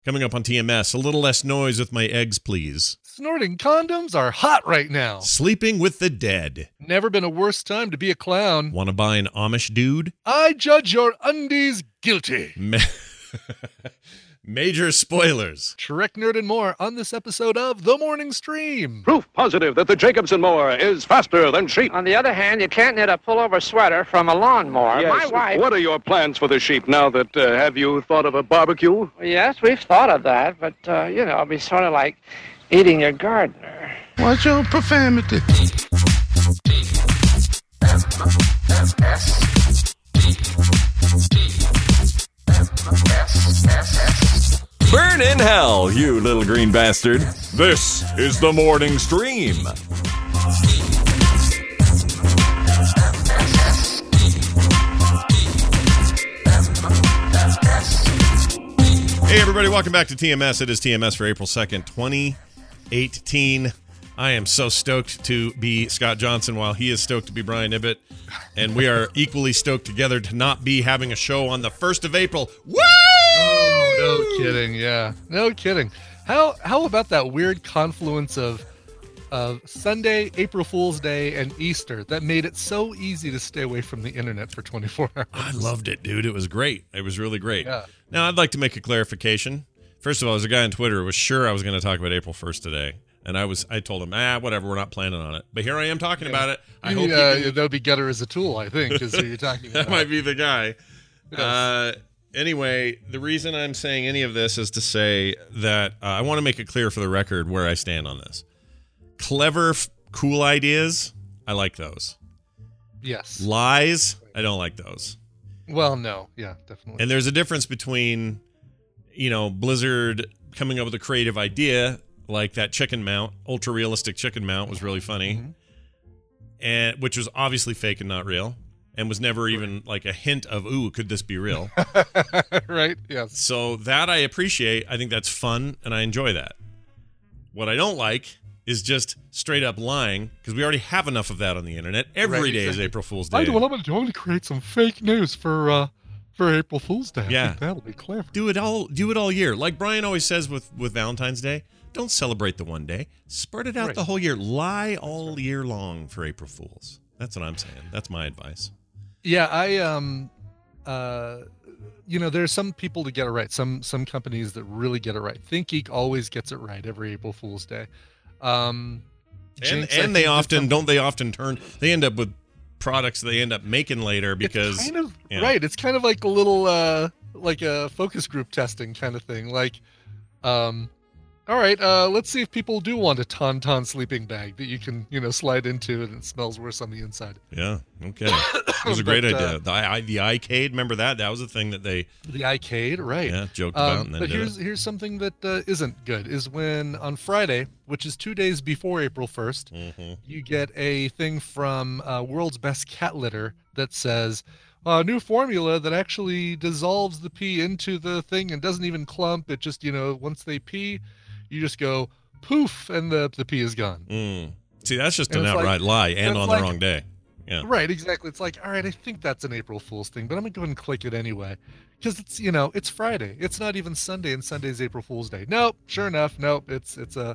Coming up on TMS, a little less noise with my eggs, please. Snorting condoms are hot right now. Sleeping with the dead. Never been a worse time to be a clown. Want to buy an Amish dude? I judge your undies guilty. Major spoilers. Trek Nerd and more on this episode of The Morning Stream. Proof positive that the Jacobson mower is faster than sheep. On the other hand, you can't knit a pullover sweater from a lawnmower. Yes. My wife... What are your plans for the sheep now that, have you thought of a barbecue? Yes, we've thought of that, but, it'll be sort of like eating your gardener. What's your profanity? Burn in hell, you little green bastard. This is the Morning Stream. Hey, everybody, welcome back to TMS. It is TMS for April 2nd, 2018. I am so stoked to be Scott Johnson while he is stoked to be Brian Ibbett. And we are equally stoked together to not be having a show on the 1st of April. Woo! Oh, no kidding. Yeah, no kidding. How about that weird confluence of Sunday, April Fool's Day, and Easter that made it so easy to stay away from the internet for 24 hours? I loved it, dude. It was great. It was really great. Yeah. Now, I'd like to make a clarification. First of all, there's a guy on Twitter who was sure I was going to talk about April 1st today. And I told him, whatever, we're not planning on it. But here I am talking about it. I hope that would be Getter as a tool, I think, is who you're talking about. That might be the guy. Yes. Anyway, the reason I'm saying any of this is to say that I want to make it clear for the record where I stand on this. Clever, cool ideas, I like those. Yes. Lies, I don't like those. Well, no. Yeah, definitely. And there's a difference between, Blizzard coming up with a creative idea, like that chicken mount, ultra realistic chicken mount was really funny, and which was obviously fake and not real, and was never even like a hint of, ooh, could this be real? Right. Yes. So that I appreciate. I think that's fun, and I enjoy that. What I don't like is just straight up lying, because we already have enough of that on the internet. Every day is April Fool's Day. I'm going to create some fake news for April Fool's Day. Yeah, I think that'll be clever. Do it all year, like Brian always says with Valentine's Day. Don't celebrate the one day. Spread it out the whole year. Lie all year long for April Fools. That's what I'm saying. That's my advice. Yeah, there's some people that get it right. Some companies that really get it right. ThinkGeek always gets it right every April Fool's Day. And they end up with products they end up making later because it's kind of, right. It's kind of like a little like a focus group testing kind of thing. Like, all right, let's see if people do want a Tauntaun sleeping bag that you can, slide into and it smells worse on the inside. Yeah, okay. It was a great idea. The iCade, remember that? That was a thing that they... The iCade, right. Yeah, joked about and then but here's something that isn't good, is when on Friday, which is 2 days before April 1st, you get a thing from World's Best Cat Litter that says... new formula that actually dissolves the pee into the thing and doesn't even clump. It just, once they pee, you just go poof and the pee is gone. See, that's just an outright lie and on the wrong day. Yeah. Right, exactly. It's like, all right, I think that's an April Fool's thing, but I'm going to go ahead and click it anyway. Because it's, it's Friday. It's not even Sunday, and Sunday's April Fool's Day. Nope, sure enough, nope, it's a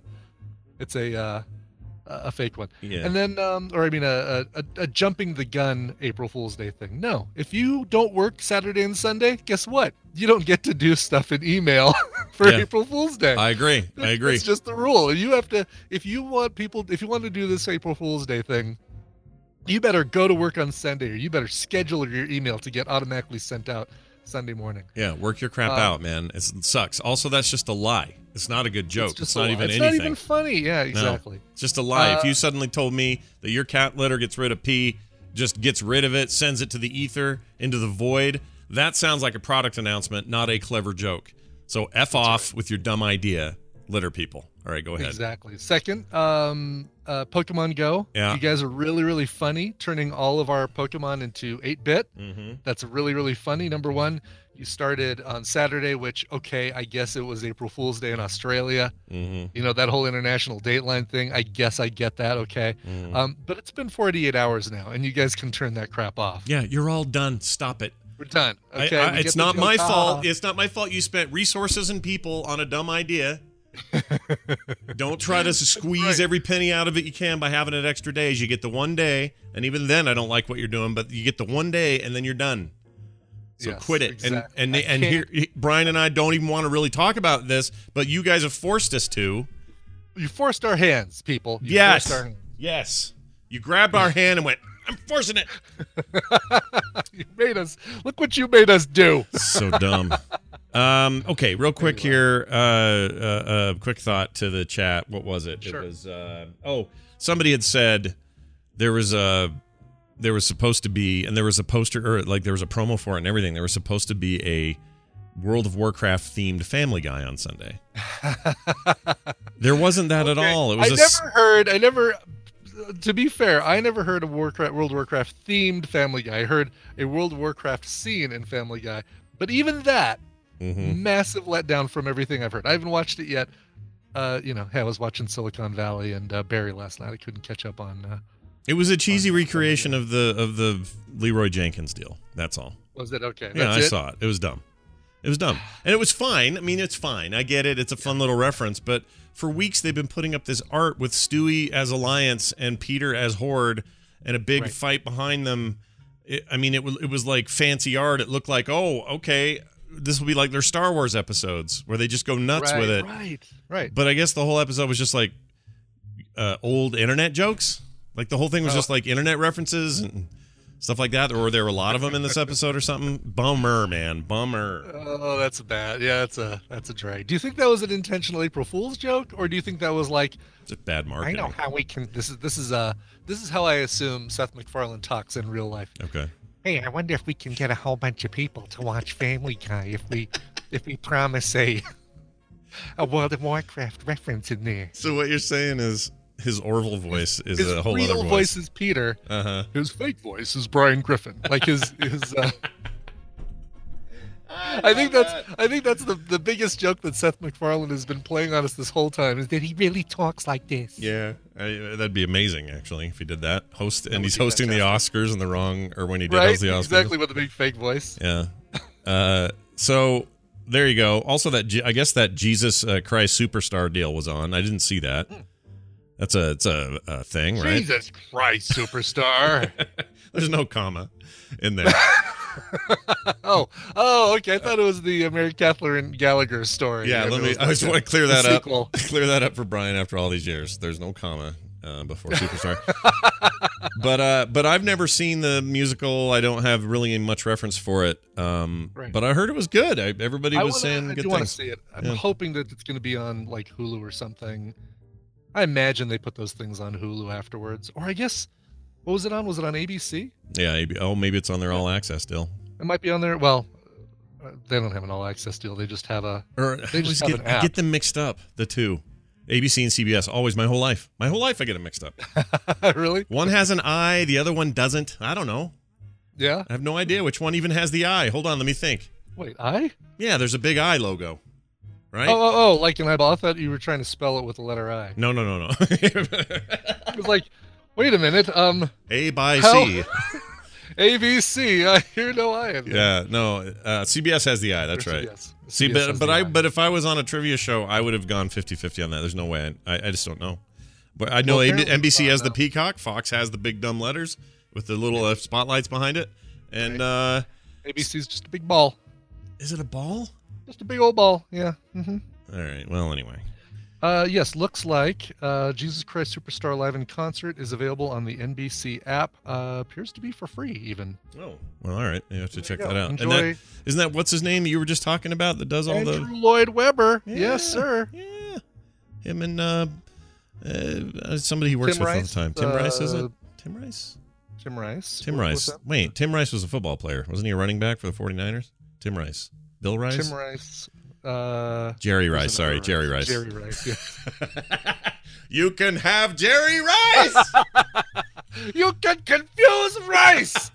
fake one. Yeah. And then, a jumping the gun April Fool's Day thing. No, if you don't work Saturday and Sunday, guess what? You don't get to do stuff in email for April Fool's Day. I agree. It's just the rule. You have to, if you want to do this April Fool's Day thing, you better go to work on Sunday, or you better schedule your email to get automatically sent out Sunday morning. Yeah, work your crap out, man. It sucks. Also, that's just a lie. It's not a good joke. It's not even anything. It's not even funny. Yeah, exactly. No, it's just a lie. If you suddenly told me that your cat litter gets rid of pee, just gets rid of it, sends it to the ether, into the void, that sounds like a product announcement, not a clever joke. So off with your dumb idea, litter people. All right, go ahead. Exactly. Second, Pokemon Go. Yeah. You guys are really, really funny, turning all of our Pokemon into 8-bit. That's really, really funny. Number one, you started on Saturday, which, okay, I guess it was April Fool's Day in Australia. That whole international dateline thing, I guess I get that, okay. But it's been 48 hours now, and you guys can turn that crap off. Yeah, you're all done. Stop it. We're done. Okay. We it's get the not joke. my fault. It's not my fault you spent resources and people on a dumb idea. Don't try to squeeze every penny out of it you can by having it extra days. You get the one day, and even then I don't like what you're doing, but you get the one day and then you're done. So Yes, quit it. exactly. And here Brian and I don't even want to really talk about this, but you guys have forced us to. You forced our hands, people. You Yes. forced our hands. Yes. You grabbed our hand and went, I'm forcing it. You made us. Look what you made us do. So dumb. Okay, real quick here. Quick thought to the chat. What was it? Sure. It was somebody had said there was supposed to be, and there was a poster, or like there was a promo for it and everything. There was supposed to be a World of Warcraft themed Family Guy on Sunday. There wasn't that at all. It was I never. To be fair, I never heard a World of Warcraft themed Family Guy. I heard a World of Warcraft scene in Family Guy, but even that, massive letdown from everything I've heard. I haven't watched it yet. Hey, I was watching Silicon Valley and Barry last night. I couldn't catch up on. It was a cheesy recreation of the Leroy Jenkins deal. That's all. Was it okay? Yeah, That's I saw it. It was dumb. It was dumb. And it was fine. I mean, it's fine. I get it. It's a fun little reference. But for weeks, they've been putting up this art with Stewie as Alliance and Peter as Horde and a big fight behind them. It was like fancy art. It looked like, oh, okay, this will be like their Star Wars episodes where they just go nuts with it. Right. But I guess the whole episode was just like old internet jokes. Like the whole thing was just like internet references and stuff like that, or there were a lot of them in this episode or something. Bummer, man. Bummer. Oh, that's bad. Yeah, that's a drag. Do you think that was an intentional April Fool's joke, or do you think that was like It's a bad I marketing. know how we can this is how I assume Seth MacFarlane talks in real life. Okay. Hey, I wonder if we can get a whole bunch of people to watch Family Guy if we promise a World of Warcraft reference in there. So what you're saying is his Orville voice is His a whole real other voice is Peter. Uh-huh. His fake voice is Brian Griffin. Like his I think that's the biggest joke that Seth MacFarlane has been playing on us this whole time is that he really talks like this. Yeah, that'd be amazing actually if he did that. He's be hosting the Oscars in the wrong, or when he did host the Oscars. Exactly, with a big fake voice. Yeah. So there you go. Also, I guess that Jesus Christ Superstar deal was on. I didn't see that. It's a thing, right? Jesus Christ, Superstar. There's no comma in there. Oh, okay. I thought it was the Mary Catherine Gallagher story. Yeah, I just want to clear that up. Clear that up for Brian after all these years. There's no comma before Superstar. But I've never seen the musical. I don't have really much reference for it. But I heard it was good. Everybody was saying good things. I do want to see it. I'm hoping that it's going to be on like Hulu or something. I imagine they put those things on Hulu afterwards. Or I guess, what was it on? Was it on ABC? Yeah. Maybe it's on their all access deal. It might be on there. Well, they don't have an all access deal. They just have an app. I get them mixed up, the two. ABC and CBS, always my whole life. My whole life I get them mixed up. Really? One has an I, the other one doesn't. I don't know. Yeah? I have no idea which one even has the I. Hold on, let me think. Wait, I? Yeah, there's a big I logo. Right? Oh, like an eyeball. I thought you were trying to spell it with the letter I. No. I was like, wait a minute. A by C. ABC. I hear no I in there. Yeah, no. CBS has the I. That's right. See, but if I was on a trivia show, I would have gone 50-50 on that. There's no way. I just don't know. But I know NBC has the peacock. Fox has the big dumb letters with the little spotlights behind it. And ABC's just a big ball. Is it a ball? Just a big old ball. Yeah. Mm-hmm. All right. Well, anyway. Yes, looks like Jesus Christ Superstar Live in Concert is available on the NBC app. Appears to be for free, even. Oh, well, all right. You have to check that out. Enjoy. And isn't that what's his name that you were just talking about that does all Andrew Lloyd Webber. Yeah, yes, sir. Yeah. Him and somebody he works Tim with all Rice? the time. Tim Rice, is it? Tim Rice? Tim Rice. Tim Rice. Wait, Tim Rice was a football player. Wasn't he a running back for the 49ers? Tim Rice. Bill Rice? Tim Rice. Jerry Rice. Sorry, Jerry Rice. Jerry Rice, yeah. You can have Jerry Rice! You can confuse Rice!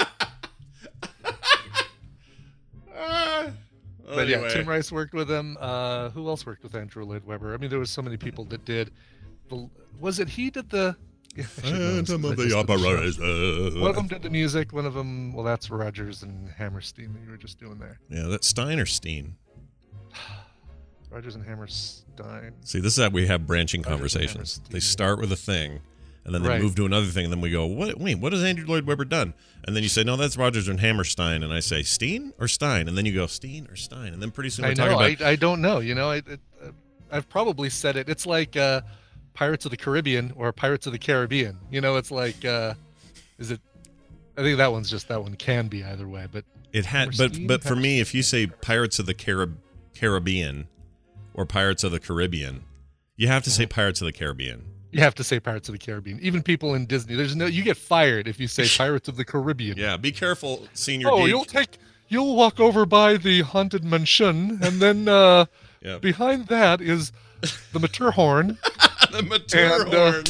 But yeah, Tim Rice worked with him. Who else worked with Andrew Lloyd Webber? I mean, there was so many people that did. Was it he did the Phantom of the Opera. One of them did the music. One of them, well, that's Rodgers and Hammerstein that you were just doing there. Yeah, that's Stein or Steen. Rodgers and Hammerstein. See, this is how we have branching Rodgers and conversations. Hammerstein. They start with a thing, and then they Right. move to another thing, and then we go, what has Andrew Lloyd Webber done? And then you say, no, that's Rodgers and Hammerstein, and I say, Steen or Stein? And then you go, Steen or Stein? And then pretty soon we're I talking know. about... I don't know. You know, I've probably said it. It's like Pirates of the Caribbean or Pirates of the Caribbean. You know, it's like, is it? I think that one can be either way, but It had, Hammerstein? but for me, if you say Pirates of the Caribbean or Pirates of the Caribbean, you have to say Pirates of the Caribbean. you have to say Pirates of the Caribbean. Even people in Disney, you get fired if you say Pirates of the Caribbean. Yeah, be careful, senior Oh, geek. you'll walk over by the haunted mansion, and then Yeah. behind that is the Matterhorn. The Matterhorn.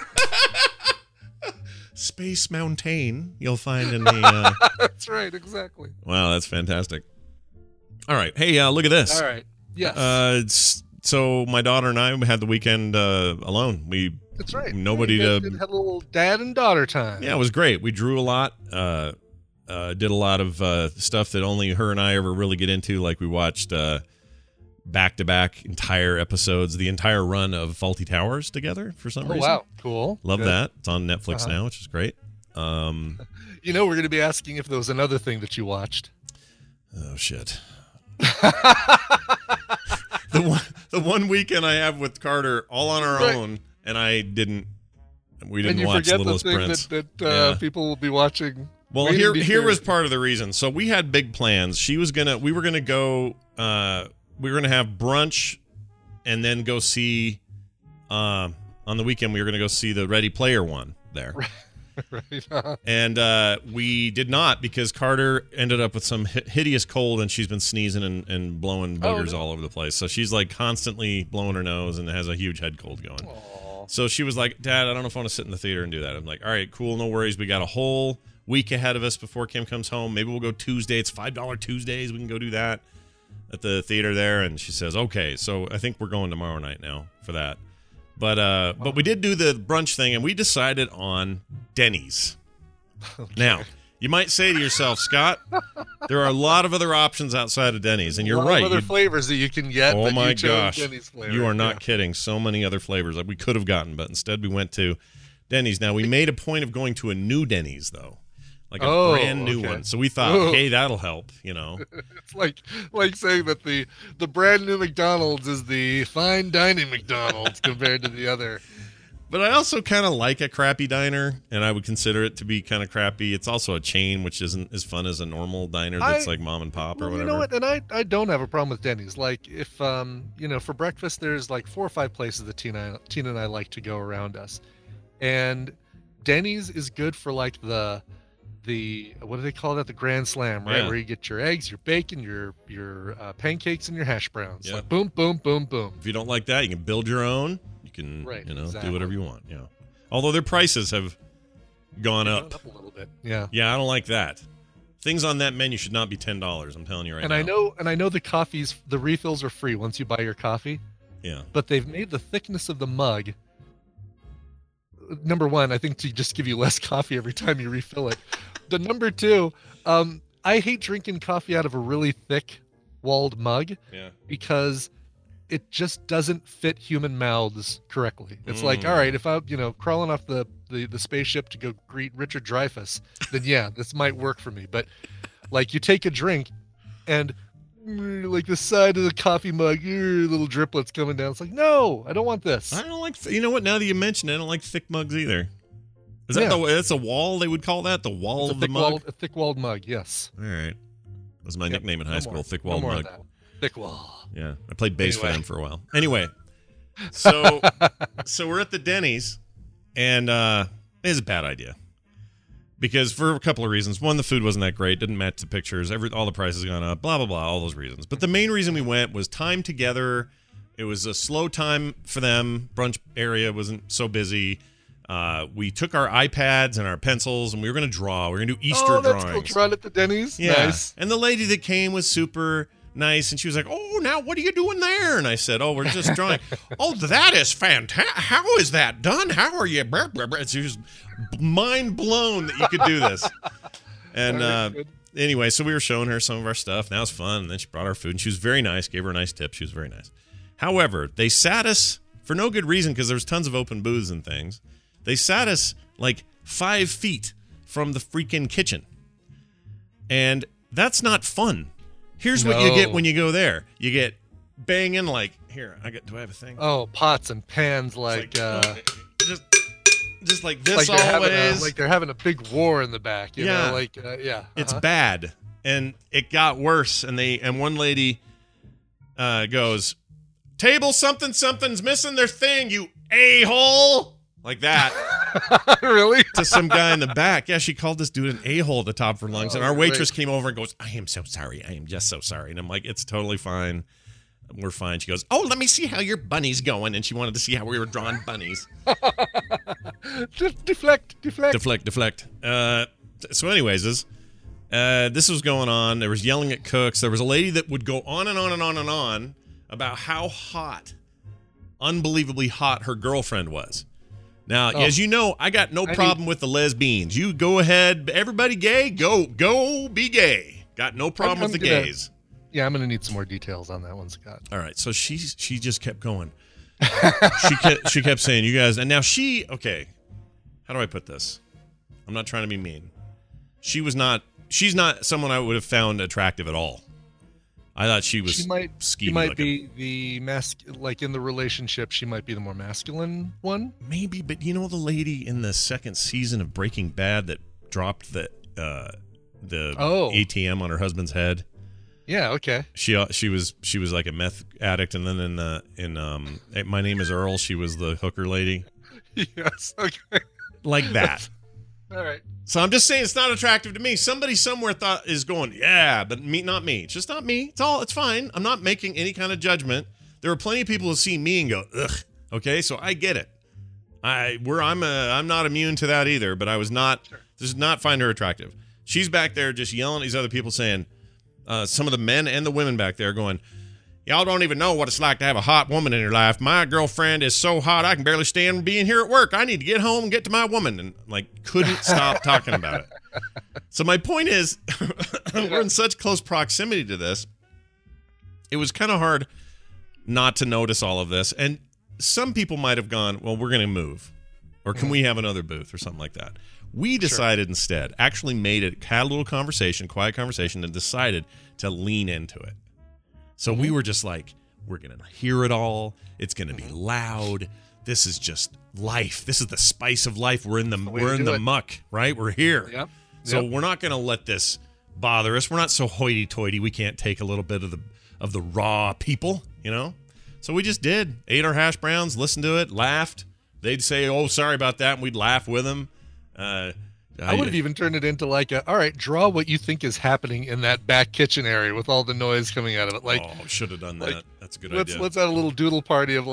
Space Mountain, you'll find in the... That's right, exactly. Wow, that's fantastic. All right. Hey, look at this. All right. Yes. So my daughter and I had the weekend alone. That's right. Nobody You guys to... had a little dad and daughter time. Yeah, it was great. We drew a lot. Did a lot of stuff that only her and I ever really get into. Like we watched back-to-back entire episodes, the entire run of Fawlty Towers together for some reason. Wow, cool. Love Good. that. It's on Netflix now, which is great. You know, we're going to be asking if there was another thing that you watched. Oh, shit. The one weekend I have with Carter all on our Right. own, and we didn't And you watch forget Littlest the thing Prince. that Yeah. people will be watching. Well, waiting to be here was shared. part of the reason. So we had big plans. We were gonna go. We were gonna have brunch, and then go see. On the weekend, we were gonna go see the Ready Player One there. Right. And we did not, because Carter ended up with some hideous cold, and she's been sneezing and blowing boogers all over the place. So she's like constantly blowing her nose and has a huge head cold going. Aw. So she was like, Dad, I don't know if I want to sit in the theater and do that. I'm like, all right, cool, no worries. We got a whole week ahead of us before Kim comes home. Maybe we'll go Tuesday. It's $5 Tuesdays. We can go do that at the theater there. And she says, okay. So I think we're going tomorrow night now for that. But we did do the brunch thing, and we decided on Denny's. Now, you might say to yourself, Scott, there are a lot of other options outside of Denny's, and you're A lot right. of other flavors that you can get. Oh but my you chose gosh, Denny's flavor. you are not Yeah. kidding. So many other flavors that we could have gotten, but instead we went to Denny's. Now, we made a point of going to a new Denny's, though, like a brand new okay. one. So we thought, Oh. hey, that'll help, you know. It's like saying that the brand new McDonald's is the fine dining McDonald's compared to the other. But I also kind of like a crappy diner, and I would consider it to be kind of crappy. It's also a chain, which isn't as fun as a normal diner that's like mom and pop or Well, whatever. you know what? And I don't have a problem with Denny's. Like if for breakfast there's like 4 or 5 places that Tina and I like to go around us. And Denny's is good for like the what do they call that? The Grand Slam, right? Yeah. Where you get your eggs, your bacon, your pancakes, and your hash browns. Yeah. Like boom, boom, boom, boom. If you don't like that, you can build your own. You can, Right, do exactly. whatever you want. Yeah. Although their prices have gone up. A little bit. Yeah. Yeah, I don't like that. Things on that menu should not be $10. I'm telling you right And now. I know the refills are free once you buy your coffee, Yeah. but they've made the thickness of the mug. Number one, I think to just give you less coffee every time you refill it. The number two, I hate drinking coffee out of a really thick walled mug Yeah. because it just doesn't fit human mouths correctly. It's like, all right, if I'm, crawling off the spaceship to go greet Richard Dreyfuss, then yeah, this might work for me. But like you take a drink and like the side of the coffee mug, little driplets coming down. It's like, no, I don't want this. I don't like, you know what, now that you mention it, I don't like thick mugs either. Is that Yeah. that's a wall they would call that? The wall It's of the mug? a thick walled mug, yes. All right. That was my nickname in high No school, more. thick No walled more of mug. that. Thick wall. Yeah, I played bass for Anyway. them for a while. Anyway, so we're at the Denny's, and it's a bad idea because for a couple of reasons. One, the food wasn't that great, didn't match the pictures. All the prices gone up, blah blah blah, all those reasons. But the main reason we went was time together. It was a slow time for them. Brunch area wasn't so busy. We took our iPads and our pencils, and we were going to draw. We were going to do Easter that's drawings. cool. Drawn at the Denny's. Yeah. Nice. And the lady that came was super nice. And she was like, oh, now what are you doing there? And I said, oh, we're just drawing. Oh, that is fantastic. How is that done? How are you? She was mind blown that you could do this. And anyway, so we were showing her some of our stuff. That was fun. And then she brought our food, and she was very nice. Gave her a nice tip. She was very nice. However, they sat us for no good reason because there was tons of open booths and things. They sat us like 5 feet from the freaking kitchen. And that's not fun. Here's what you get when you go there. You get banging like, here, do I have a thing? Oh, pots and pans like just like this always. Like they're having a big war in the back, you know? Like, It's bad. And it got worse. And one lady goes, table something's missing their thing, you a-hole. Like that. Really? To some guy in the back. Yeah, she called this dude an a-hole at the top of her lungs. And our waitress came over and goes, I am so sorry. I am just so sorry. And I'm like, it's totally fine. We're fine. She goes, oh, let me see how your bunny's going. And she wanted to see how we were drawing bunnies. Deflect. So anyways, this was going on. There was yelling at cooks. There was a lady that would go on and on and on and on about how hot, unbelievably hot her girlfriend was. Now, as you know, I got no problem with the lesbians. You go ahead. Everybody gay, go be gay. Got no problem with the gays. I'm going to need some more details on that one, Scott. All right. So she just kept going. she kept saying, you guys, and now okay, how do I put this? I'm not trying to be mean. She's not someone I would have found attractive at all. I thought she was skeevy. She might be the like in the relationship, she might be the more masculine one. Maybe, but you know the lady in the second season of Breaking Bad that dropped the ATM on her husband's head? Yeah, okay. She was like a meth addict, and then in My Name Is Earl, she was the hooker lady. Yes, okay. Like that. All right. So I'm just saying it's not attractive to me. Somebody somewhere is going, yeah, but not me. It's just not me. It's fine. I'm not making any kind of judgment. There are plenty of people who see me and go, ugh. Okay, so I get it. I'm not immune to that either, but I was not just not find her attractive. She's back there just yelling at these other people saying, some of the men and the women back there going, y'all don't even know what it's like to have a hot woman in your life. My girlfriend is so hot I can barely stand being here at work. I need to get home and get to my woman. And couldn't stop talking about it. So my point is, we're in such close proximity to this. It was kind of hard not to notice all of this. And some people might have gone, well, we're going to move. Or can we have another booth or something like that? We decided instead, actually had a little conversation, quiet conversation, and decided to lean into it. So we were just like, we're going to hear it all. It's going to be loud. This is just life. This is the spice of life. We're in the muck, right? We're here. Yep. So we're not going to let this bother us. We're not so hoity-toity. We can't take a little bit of the raw people, you know? So we just ate our hash browns, listened to it, laughed. They'd say, oh, sorry about that, and we'd laugh with them. I would have even turned it into all right, draw what you think is happening in that back kitchen area with all the noise coming out of it. Should have done that. That's a good idea. Let's have a little doodle party of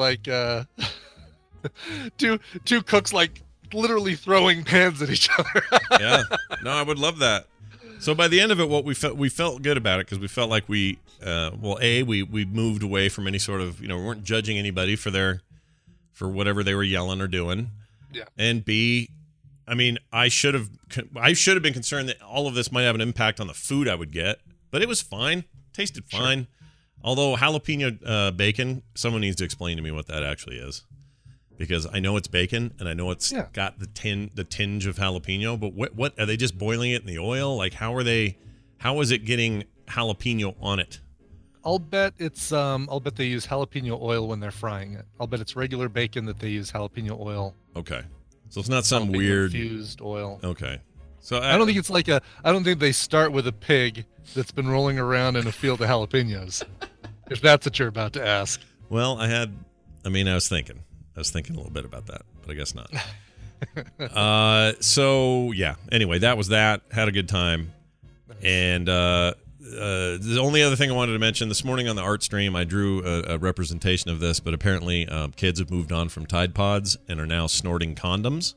two cooks literally throwing pans at each other. Yeah, no, I would love that. So by the end of it, what we felt good about it because we felt like we moved away from any sort of we weren't judging anybody for whatever they were yelling or doing. Yeah. And B, I mean, I should have been concerned that all of this might have an impact on the food I would get, but it was fine. Tasted fine. Sure. Although jalapeno bacon, someone needs to explain to me what that actually is, because I know it's bacon and I know it's got the tinge of jalapeno. But what are they just boiling it in the oil? Like how is it getting jalapeno on it? I'll bet they use jalapeno oil when they're frying it. I'll bet it's regular bacon that they use jalapeno oil. Okay. So it's not some weird infused oil. Okay. So I don't think it's I don't think they start with a pig that's been rolling around in a field of jalapenos. If that's what you're about to ask. Well, I was thinking a little bit about that, but I guess not. So yeah. Anyway, that was that. Had a good time. Nice. And the only other thing I wanted to mention, this morning on the art stream, I drew a representation of this, but apparently kids have moved on from Tide Pods and are now snorting condoms.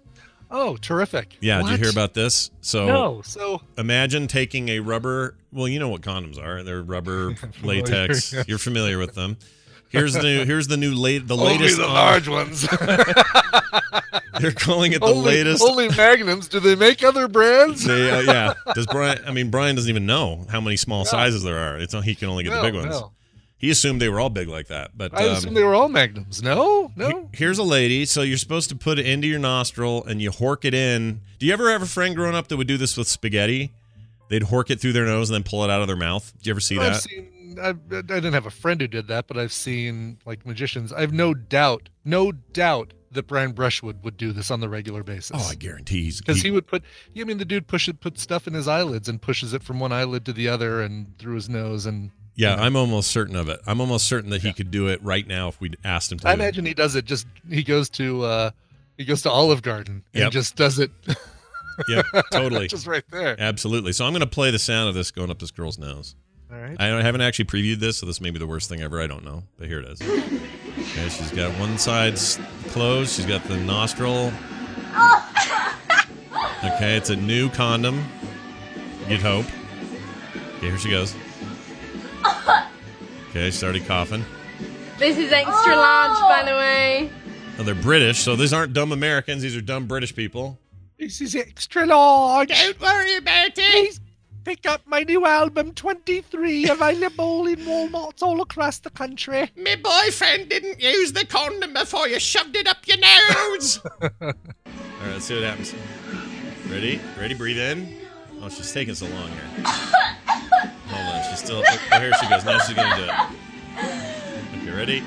Oh, terrific. Yeah, What? did you hear about this? So No. So imagine taking a rubber. Well, you know what condoms are. They're rubber latex. Yes. You're familiar with them. Here's the new only latest. the large ones. They're calling it the only, latest. Only Magnums. Do they make other brands? They, yeah. Does Brian? I mean, Brian doesn't even know how many small sizes there are. It's he can only get the big ones. No. He assumed they were all big like that, but I assumed they were all Magnums. No. Here's a lady. So you're supposed to put it into your nostril and you hork it in. Do you ever have a friend growing up that would do this with spaghetti? They'd hork it through their nose and then pull it out of their mouth. Did you ever see that? I didn't have a friend who did that, but I've seen like magicians. I have no doubt that Brian Brushwood would do this on the regular basis. Oh, I guarantee because he would put. I mean, the dude put stuff in his eyelids and pushes it from one eyelid to the other and through his nose and. Yeah, I'm almost certain of it. I'm almost certain that he could do it right now if we asked him to. I imagine he does it. He goes to Olive Garden and just does it. Yep, totally. Just right there. Absolutely. So I'm going to play the sound of this going up this girl's nose. All right. I haven't actually previewed this, so this may be the worst thing ever. I don't know, but here it is. Okay, she's got one side closed. She's got the nostril. Okay, it's a new condom. You'd hope. Okay, here she goes. Okay, she's already coughing. This is extra large, by the way. Oh, they're British, so these aren't dumb Americans. These are dumb British people. This is extra large. Don't worry about it. Please pick up my new album, 23, available in Walmarts all across the country. My boyfriend didn't use the condom before you shoved it up your nose. All right, let's see what happens. Ready? Ready? Breathe in. Oh, she's taking so long here. Hold on, she's still. Oh, here she goes. Now she's gonna do it. Okay, ready?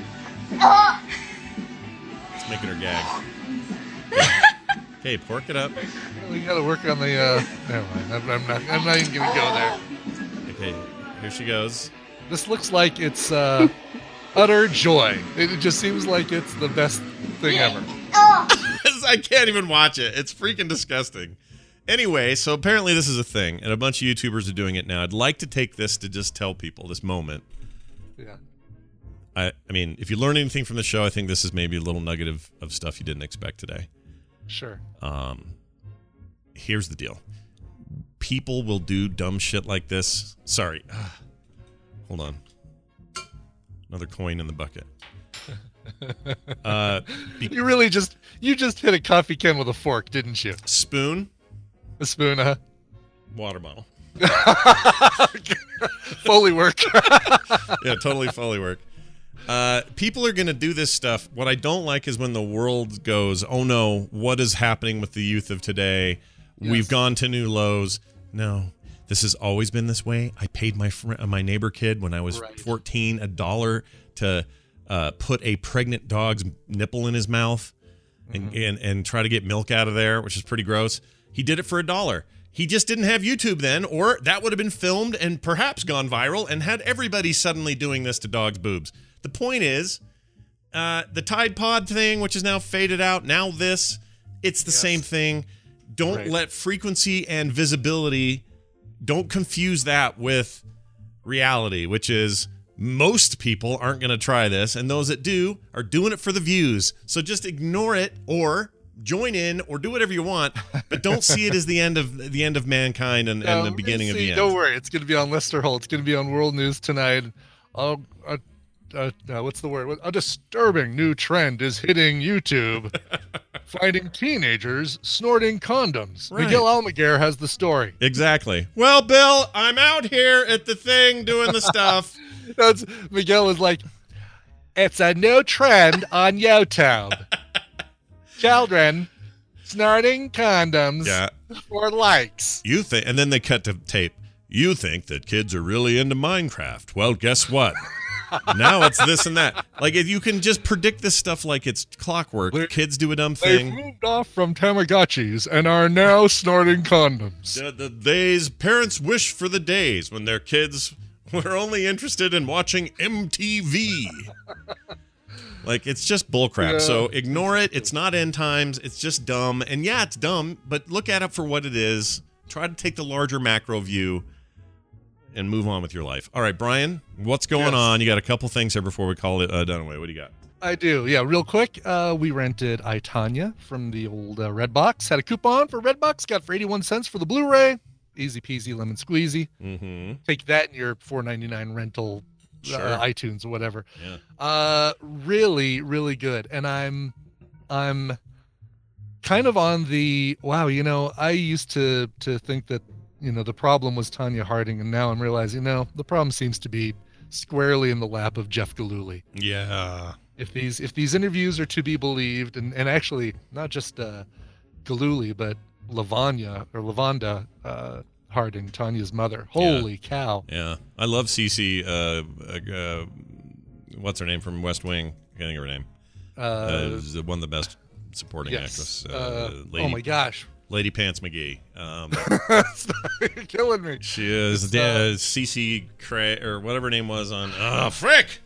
It's making her gag. Okay, pork it up. We gotta work on the. Never mind. I'm not even gonna go there. Okay, here she goes. This looks like it's utter joy. It just seems like it's the best thing ever. I can't even watch it. It's freaking disgusting. Anyway, so apparently this is a thing, and a bunch of YouTubers are doing it now. I'd like to take this to just tell people this moment. Yeah. I mean, if you learn anything from the show, I think this is maybe a little nugget of stuff you didn't expect today. Sure. Here's the deal. People will do dumb shit like this. Sorry. Hold on. Another coin in the bucket. You just hit a coffee can with a fork, didn't you? Spoon. A spoon, Water bottle. Foley work. Yeah, totally Foley work. People are going to do this stuff. What I don't like is when the world goes, oh no, what is happening with the youth of today? Yes. We've gone to new lows. No, this has always been this way. I paid my neighbor kid when I was 14 $1 to put a pregnant dog's nipple in his mouth and try to get milk out of there, which is pretty gross. He did it for $1. He just didn't have YouTube then, or that would have been filmed and perhaps gone viral and had everybody suddenly doing this to dogs' boobs. The point is, the Tide Pod thing, which is now faded out, now this, it's the same thing. Don't let frequency and visibility, don't confuse that with reality, which is most people aren't going to try this, and those that do are doing it for the views. So just ignore it or join in or do whatever you want, but don't see it as the end of mankind and the beginning of the end. Don't worry, it's going to be on Lester Holt. It's going to be on World News tonight. What's the word? A disturbing new trend is hitting YouTube. Finding teenagers snorting condoms. Right. Miguel Almaguer has the story. Exactly. Well, Bill, I'm out here at the thing doing the stuff. Miguel is like, it's a new trend on YouTube. Children snorting condoms for likes. You think, and then they cut to tape. You think that kids are really into Minecraft? Well, guess what? Now it's this and that. Like, if you can just predict this stuff like it's clockwork. Kids do a dumb thing. They've moved off from Tamagotchis and are now snorting condoms. Parents wish for the days when their kids were only interested in watching MTV. Like, it's just bullcrap. Yeah. So ignore it. It's not end times. It's just dumb. And yeah, it's dumb, but look at it for what it is. Try to take the larger macro view and move on with your life. All right, Brian, what's going on? You got a couple things here before we call it done away. What do you got? I do. Yeah, real quick. We rented I, Tonya from the old Redbox. Had a coupon for Redbox. Got for 81 cents for the Blu-ray. Easy peasy lemon squeezy. Mm-hmm. Take that in your $4.99 rental Sure. iTunes or whatever. Yeah. Really, really good. And I'm kind of on the wow. I used to think that the problem was Tonya Harding, and now I'm realizing the problem seems to be squarely in the lap of Jeff Gillooly. Yeah. If these interviews are to be believed, and actually not just Gillooly, but Lavonda Harding, Tanya's mother. Holy cow! Yeah, I love Cece. What's her name from West Wing? I can't think of her name. Is one of the best supporting actress. Oh my gosh, Lady Pants McGee. You're killing me. She is Cece Cray or whatever her name was on. Oh frick!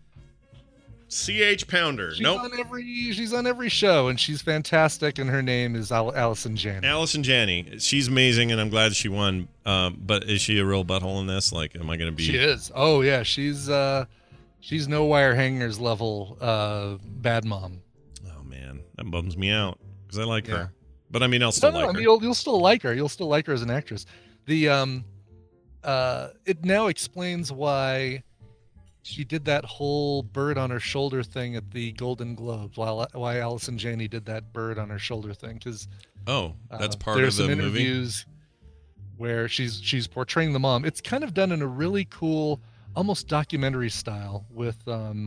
C.H. Pounder. She's on every show, and she's fantastic. And her name is Allison Janney. Allison Janney. She's amazing, and I'm glad she won. But is she a real butthole in this? Like, am I going to be? She is. Oh yeah, she's no wire hangers level bad mom. Oh man, that bums me out because I like her. But I mean, I'll still like her. You'll still like her. You'll still like her as an actress. The it now explains why she did that whole bird on her shoulder thing at the Golden Globes. Why Allison Janney did that bird on her shoulder thing? Because that's part there's of the some movie. Interviews where she's portraying the mom. It's kind of done in a really cool, almost documentary style with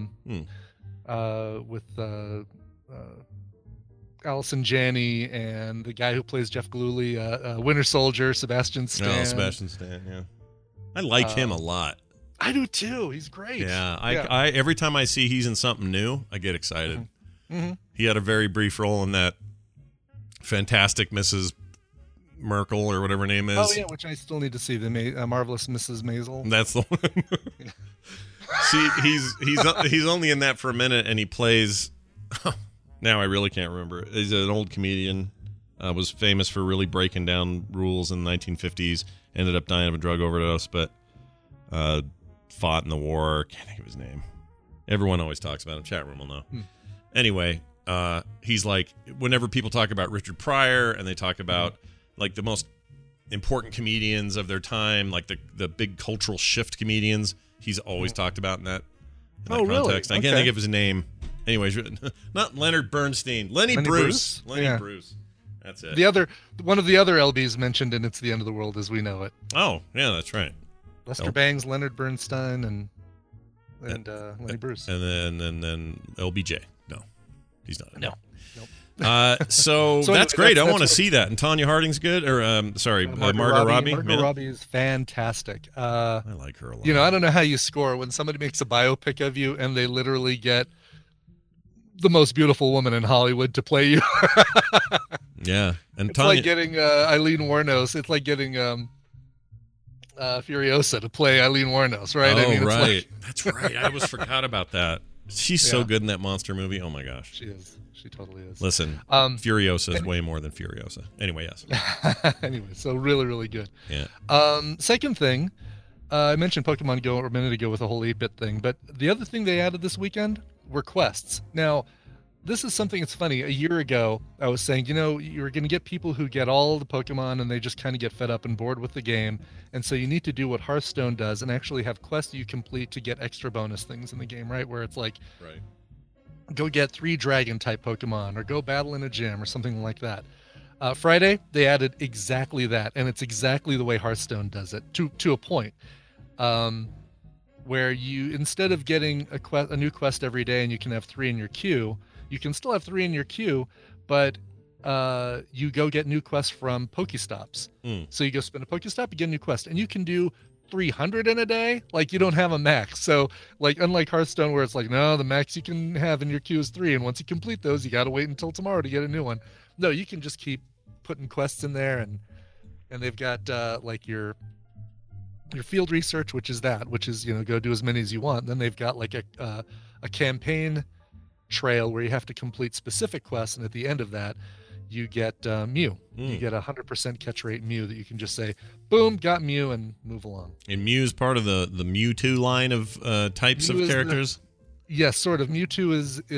Allison Janney and the guy who plays Jeff Gillooly, Winter Soldier, Sebastian Stan. Oh, Sebastian Stan. Yeah, I like him a lot. I do too. He's great. Yeah, I every time I see he's in something new, I get excited. Mm-hmm. He had a very brief role in that Fantastic Mrs. Merkel or whatever her name is. Oh yeah, which I still need to see. The Marvelous Mrs. Maisel. That's the one. See, he's only in that for a minute, and he plays. Now I really can't remember. He's an old comedian. Was famous for really breaking down rules in the 1950s. Ended up dying of a drug overdose, but fought in the war. Can't think of his name. Everyone always talks about him. Chat room will know. Anyway, he's like, whenever people talk about Richard Pryor and they talk about like the most important comedians of their time, like the big cultural shift comedians, he's always talked about in that context. Really? I can't think of his name. Anyways, not Leonard Bernstein. Lenny Bruce. Lenny Bruce. That's it. One of the other LBs mentioned in It's the End of the World as We Know It. Oh, yeah, that's right. Lester Bangs, Leonard Bernstein, and Lenny Bruce. And then LBJ. No, he's not. No. So So that's anyway, great. I want to see that. And Tanya Harding's good. Or Margot Robbie. Margot Robbie is fantastic. I like her a lot. I don't know how you score when somebody makes a biopic of you and they literally get the most beautiful woman in Hollywood to play you. Yeah, and It's Tanya, like getting Eileen Wuornos. It's like getting Furiosa to play Eileen Wuornos, right? Oh, it's right. like- That's right. I almost forgot about that. She's so good in that monster movie. Oh my gosh. She is. She totally is. Listen, Furiosa is way more than Furiosa. Anyway, yes. Anyway, so really, really good. Yeah. Second thing, I mentioned Pokemon Go a minute ago with the whole 8-bit thing, but the other thing they added this weekend were quests. Now, this is something that's funny. A year ago, I was saying, you're going to get people who get all the Pokemon and they just kind of get fed up and bored with the game. And so you need to do what Hearthstone does and actually have quests you complete to get extra bonus things in the game, right? Where it's like, Right. go get 3 dragon type Pokemon or go battle in a gym or something like that. Friday, they added exactly that. And it's exactly the way Hearthstone does it to a point. Where you, instead of getting a new quest every day and you can have 3 in your queue, you can still have 3 in your queue, but you go get new quests from Pokestops. So you go spin a Pokestop, you get a new quest, and you can do 300 in a day. Like, you don't have a max. So, like, unlike Hearthstone, where it's like, no, the max you can have in your queue is 3, and once you complete those, you got to wait until tomorrow to get a new one. No, you can just keep putting quests in there, and they've got like your field research, which is go do as many as you want. Then they've got like a campaign trail where you have to complete specific quests, and at the end of that you get Mew. You get 100% catch rate Mew that you can just say boom, got Mew, and move along. And Mew's part of the Mewtwo line of types Mew of is characters. Yes, sort of. Mewtwo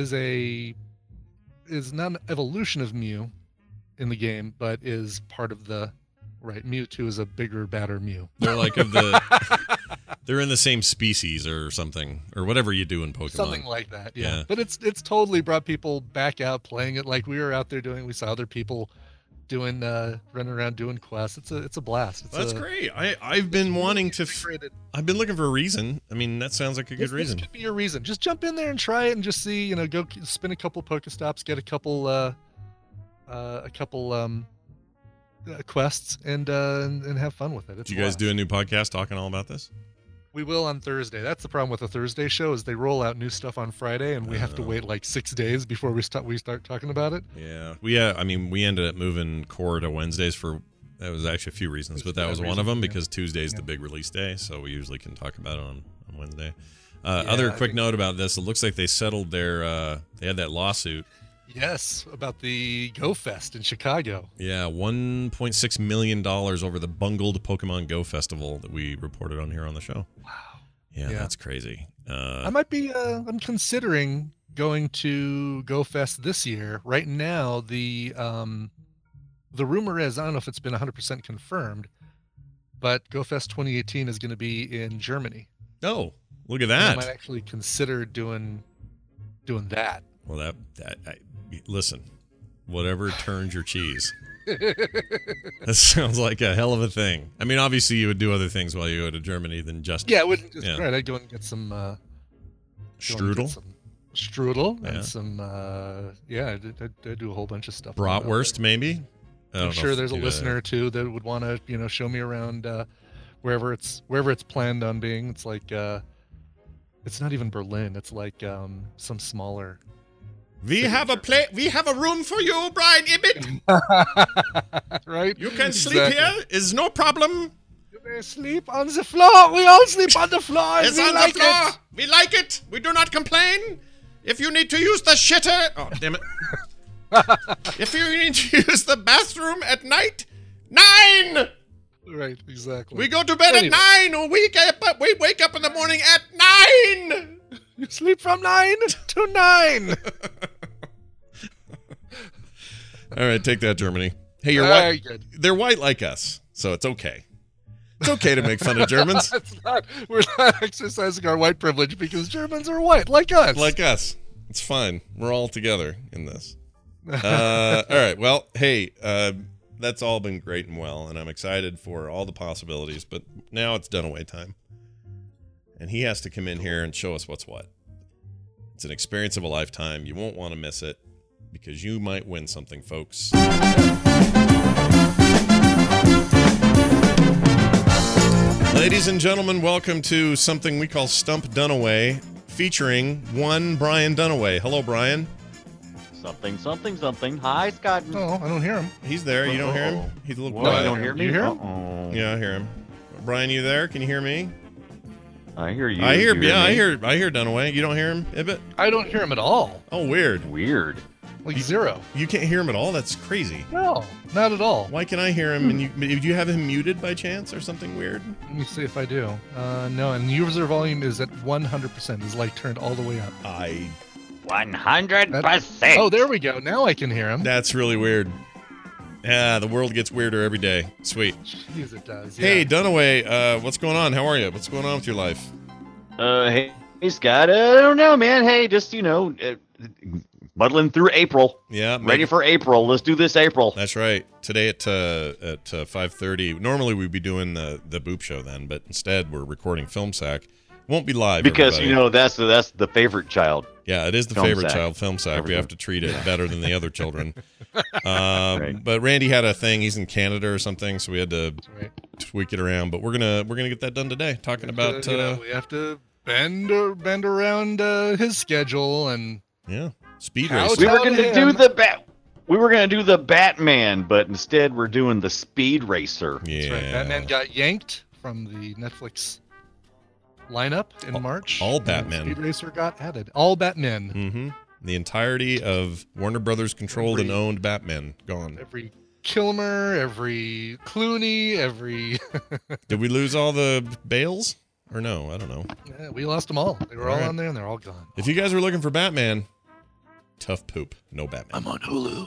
is not an evolution of Mew in the game, but is part of the right. Mewtwo is a bigger, badder Mew. They're like they're in the same species or something, or whatever you do in Pokemon. Something like that, yeah. Yeah. But it's totally brought people back out playing it like we were out there doing. We saw other people doing running around doing quests. It's a blast. That's great. I've been wanting to. I've been looking for a reason. I mean, that sounds like a good reason. This could be your reason. Just jump in there and try it and just see. You know, go spin a couple Pokestops, get a couple quests, and have fun with it. Did you guys do a new podcast talking all about this? We will on Thursday. That's the problem with the Thursday show is they roll out new stuff on Friday, and we have to wait like 6 days before we start talking about it. Yeah. I mean, we ended up moving core to Wednesdays for that was actually a few reasons, but that was one of them because Tuesday's the big release day, so we usually can talk about it on Wednesday. Other quick note about this: it looks like they settled their they had that lawsuit. Yes, about the Go Fest in Chicago. Yeah, $1.6 million over the bungled Pokemon Go Festival that we reported on here on the show. Wow. Yeah. That's crazy. I might be. I'm considering going to Go Fest this year. Right now, the rumor is I don't know if it's been 100% confirmed, but Go Fest 2018 is going to be in Germany. Oh, look at And that! I might actually consider doing that. Well, listen, whatever turns your cheese. That sounds like a hell of a thing. I mean, obviously, you would do other things while you go to Germany than just Yeah, it wouldn't just right. I'd go and get some strudel, and some I'd do a whole bunch of stuff. Bratwurst, maybe. I'm sure there's a listener or two that would want to show me around wherever it's planned on being. It's like it's not even Berlin. It's like some smaller. We have a room for you, Brian Ibbett. Right? You can sleep here. Is no problem. You may sleep on the floor. We all sleep on the floor. It's on the floor. We like it. We do not complain. If you need to use the shitter, oh damn it. If you need to use the bathroom at night, 9. Right, exactly. We go to bed at 9. We wake up in the morning at 9. You sleep from 9 to 9. All right, take that, Germany. Hey, you're white. Good. They're white like us, so it's okay. It's okay to make fun of Germans. We're not exercising our white privilege because Germans are white like us. Like us. It's fine. We're all together in this. All right. Well, hey, that's all been great and well, and I'm excited for all the possibilities, but now it's Dunaway time. And he has to come in here and show us what's what. It's an experience of a lifetime. You won't want to miss it because you might win something, folks. Ladies and gentlemen, welcome to something we call Stump Dunaway, featuring one Brian Dunaway. Hello, Brian. Something. Hi, Scott. Oh, I don't hear him. He's there. You don't hear him? He's a little quiet. quiet. You don't hear me? You hear him? Yeah, I hear him. Brian, you there? Can you hear me? I hear you. I hear Dunaway. You don't hear him, Ibbett? I don't hear him at all. Oh, weird. Like zero. You can't hear him at all? That's crazy. No, not at all. Why can I hear him? And do you have him muted by chance or something weird? Let me see if I do. No, and user volume is at 100%. Is like turned all the way up. 100%. Oh, there we go. Now I can hear him. That's really weird. Yeah, the world gets weirder every day. Sweet. Jeez, it does. Yeah. Hey, Dunaway, what's going on? How are you? What's going on with your life? Hey, Scott. I don't know, man. Hey, just, muddling through April. Yeah. Ready for April. Let's do this April. That's right. Today at 5:30. Normally we'd be doing the Boop Show then, but instead we're recording Film Sack. Won't be live because everybody. that's the favorite child. Yeah, it is the favorite child, Film Sack. We have to treat it better than the other children. Right. But Randy had a thing. He's in Canada or something, so we had to tweak it around. But we're gonna get that done today. Talking about we have to bend around his schedule and speed race. We were gonna do the Batman, but instead we're doing the Speed Racer. Yeah, that's right. Batman got yanked from the Netflix lineup in March. All Batman. Speed Racer got added. All Batmen. Mm-hmm. The entirety of Warner Brothers controlled and owned Batman gone. Every Kilmer, every Clooney, every. Did we lose all the Bales? Or no, I don't know. Yeah, we lost them all. They were all All right. on there, and they're all gone. If you guys are looking for Batman, tough poop. No Batman. I'm on Hulu.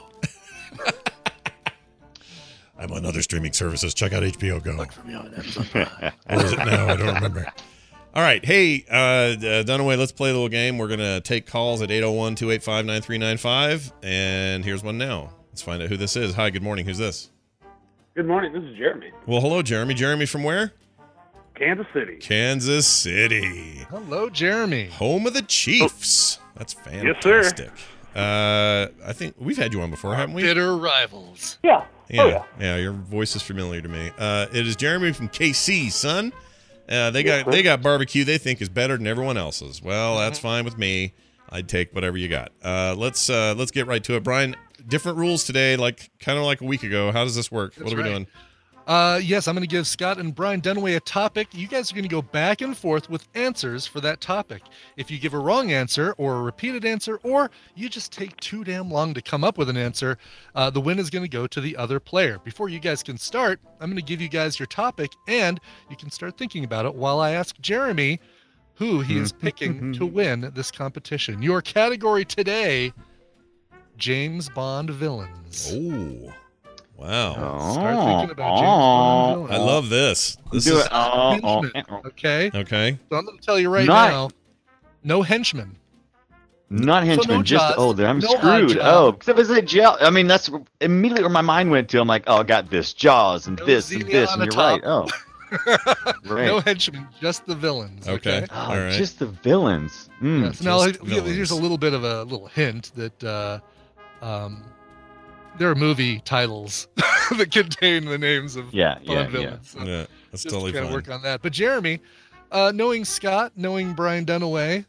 I'm on other streaming services. Check out HBO Go. Look for me on Amazon Prime. Or is it now? I don't remember. All right. Hey, Dunaway, let's play a little game. We're going to take calls at 801-285-9395. And here's one now. Let's find out who this is. Hi, good morning. Who's this? Good morning. This is Jeremy. Well, hello, Jeremy. Jeremy from where? Kansas City. Kansas City. Hello, Jeremy. Home of the Chiefs. That's Yes, sir. fantastic. I think we've had you on before, haven't we? Bitter rivals. Yeah. Yeah, your voice is familiar to me. It is Jeremy from KC, son. They got barbecue they think is better than everyone else's. Well, that's fine with me. I'd take whatever you got. Let's get right to it. Brian, different rules today, kind of like a week ago. How does this work? What are we doing? Yes, I'm going to give Scott and Brian Dunaway a topic. You guys are going to go back and forth with answers for that topic. If you give a wrong answer or a repeated answer, or you just take too damn long to come up with an answer, the win is going to go to the other player. Before you guys can start, I'm going to give you guys your topic, and you can start thinking about it while I ask Jeremy who he is picking to win this competition. Your category today, James Bond villains. Oh, wow. Start thinking about James Bond villains. I love this. This Do is it. Henchman, okay? okay. So I'm going to tell you right Not- now, no henchmen. Not henchmen, no just Jaws, I'm no screwed. Oddjob. Oh, because if it's a Jaws, I mean that's immediately where my mind went to. I'm like, oh, I got this Jaws and No this and Xenia this, on and the you're right. top. Oh, right. No henchmen, just the villains. Okay. Oh, All right. just the villains. Mm. Yes. Now, Just here's a villains. little bit of a little hint that there are movie titles that contain the names of Yeah, Bond yeah. villains. So Yeah, that's just totally to kind fine. of work on that. But Jeremy, knowing Scott, knowing Brian Dunaway,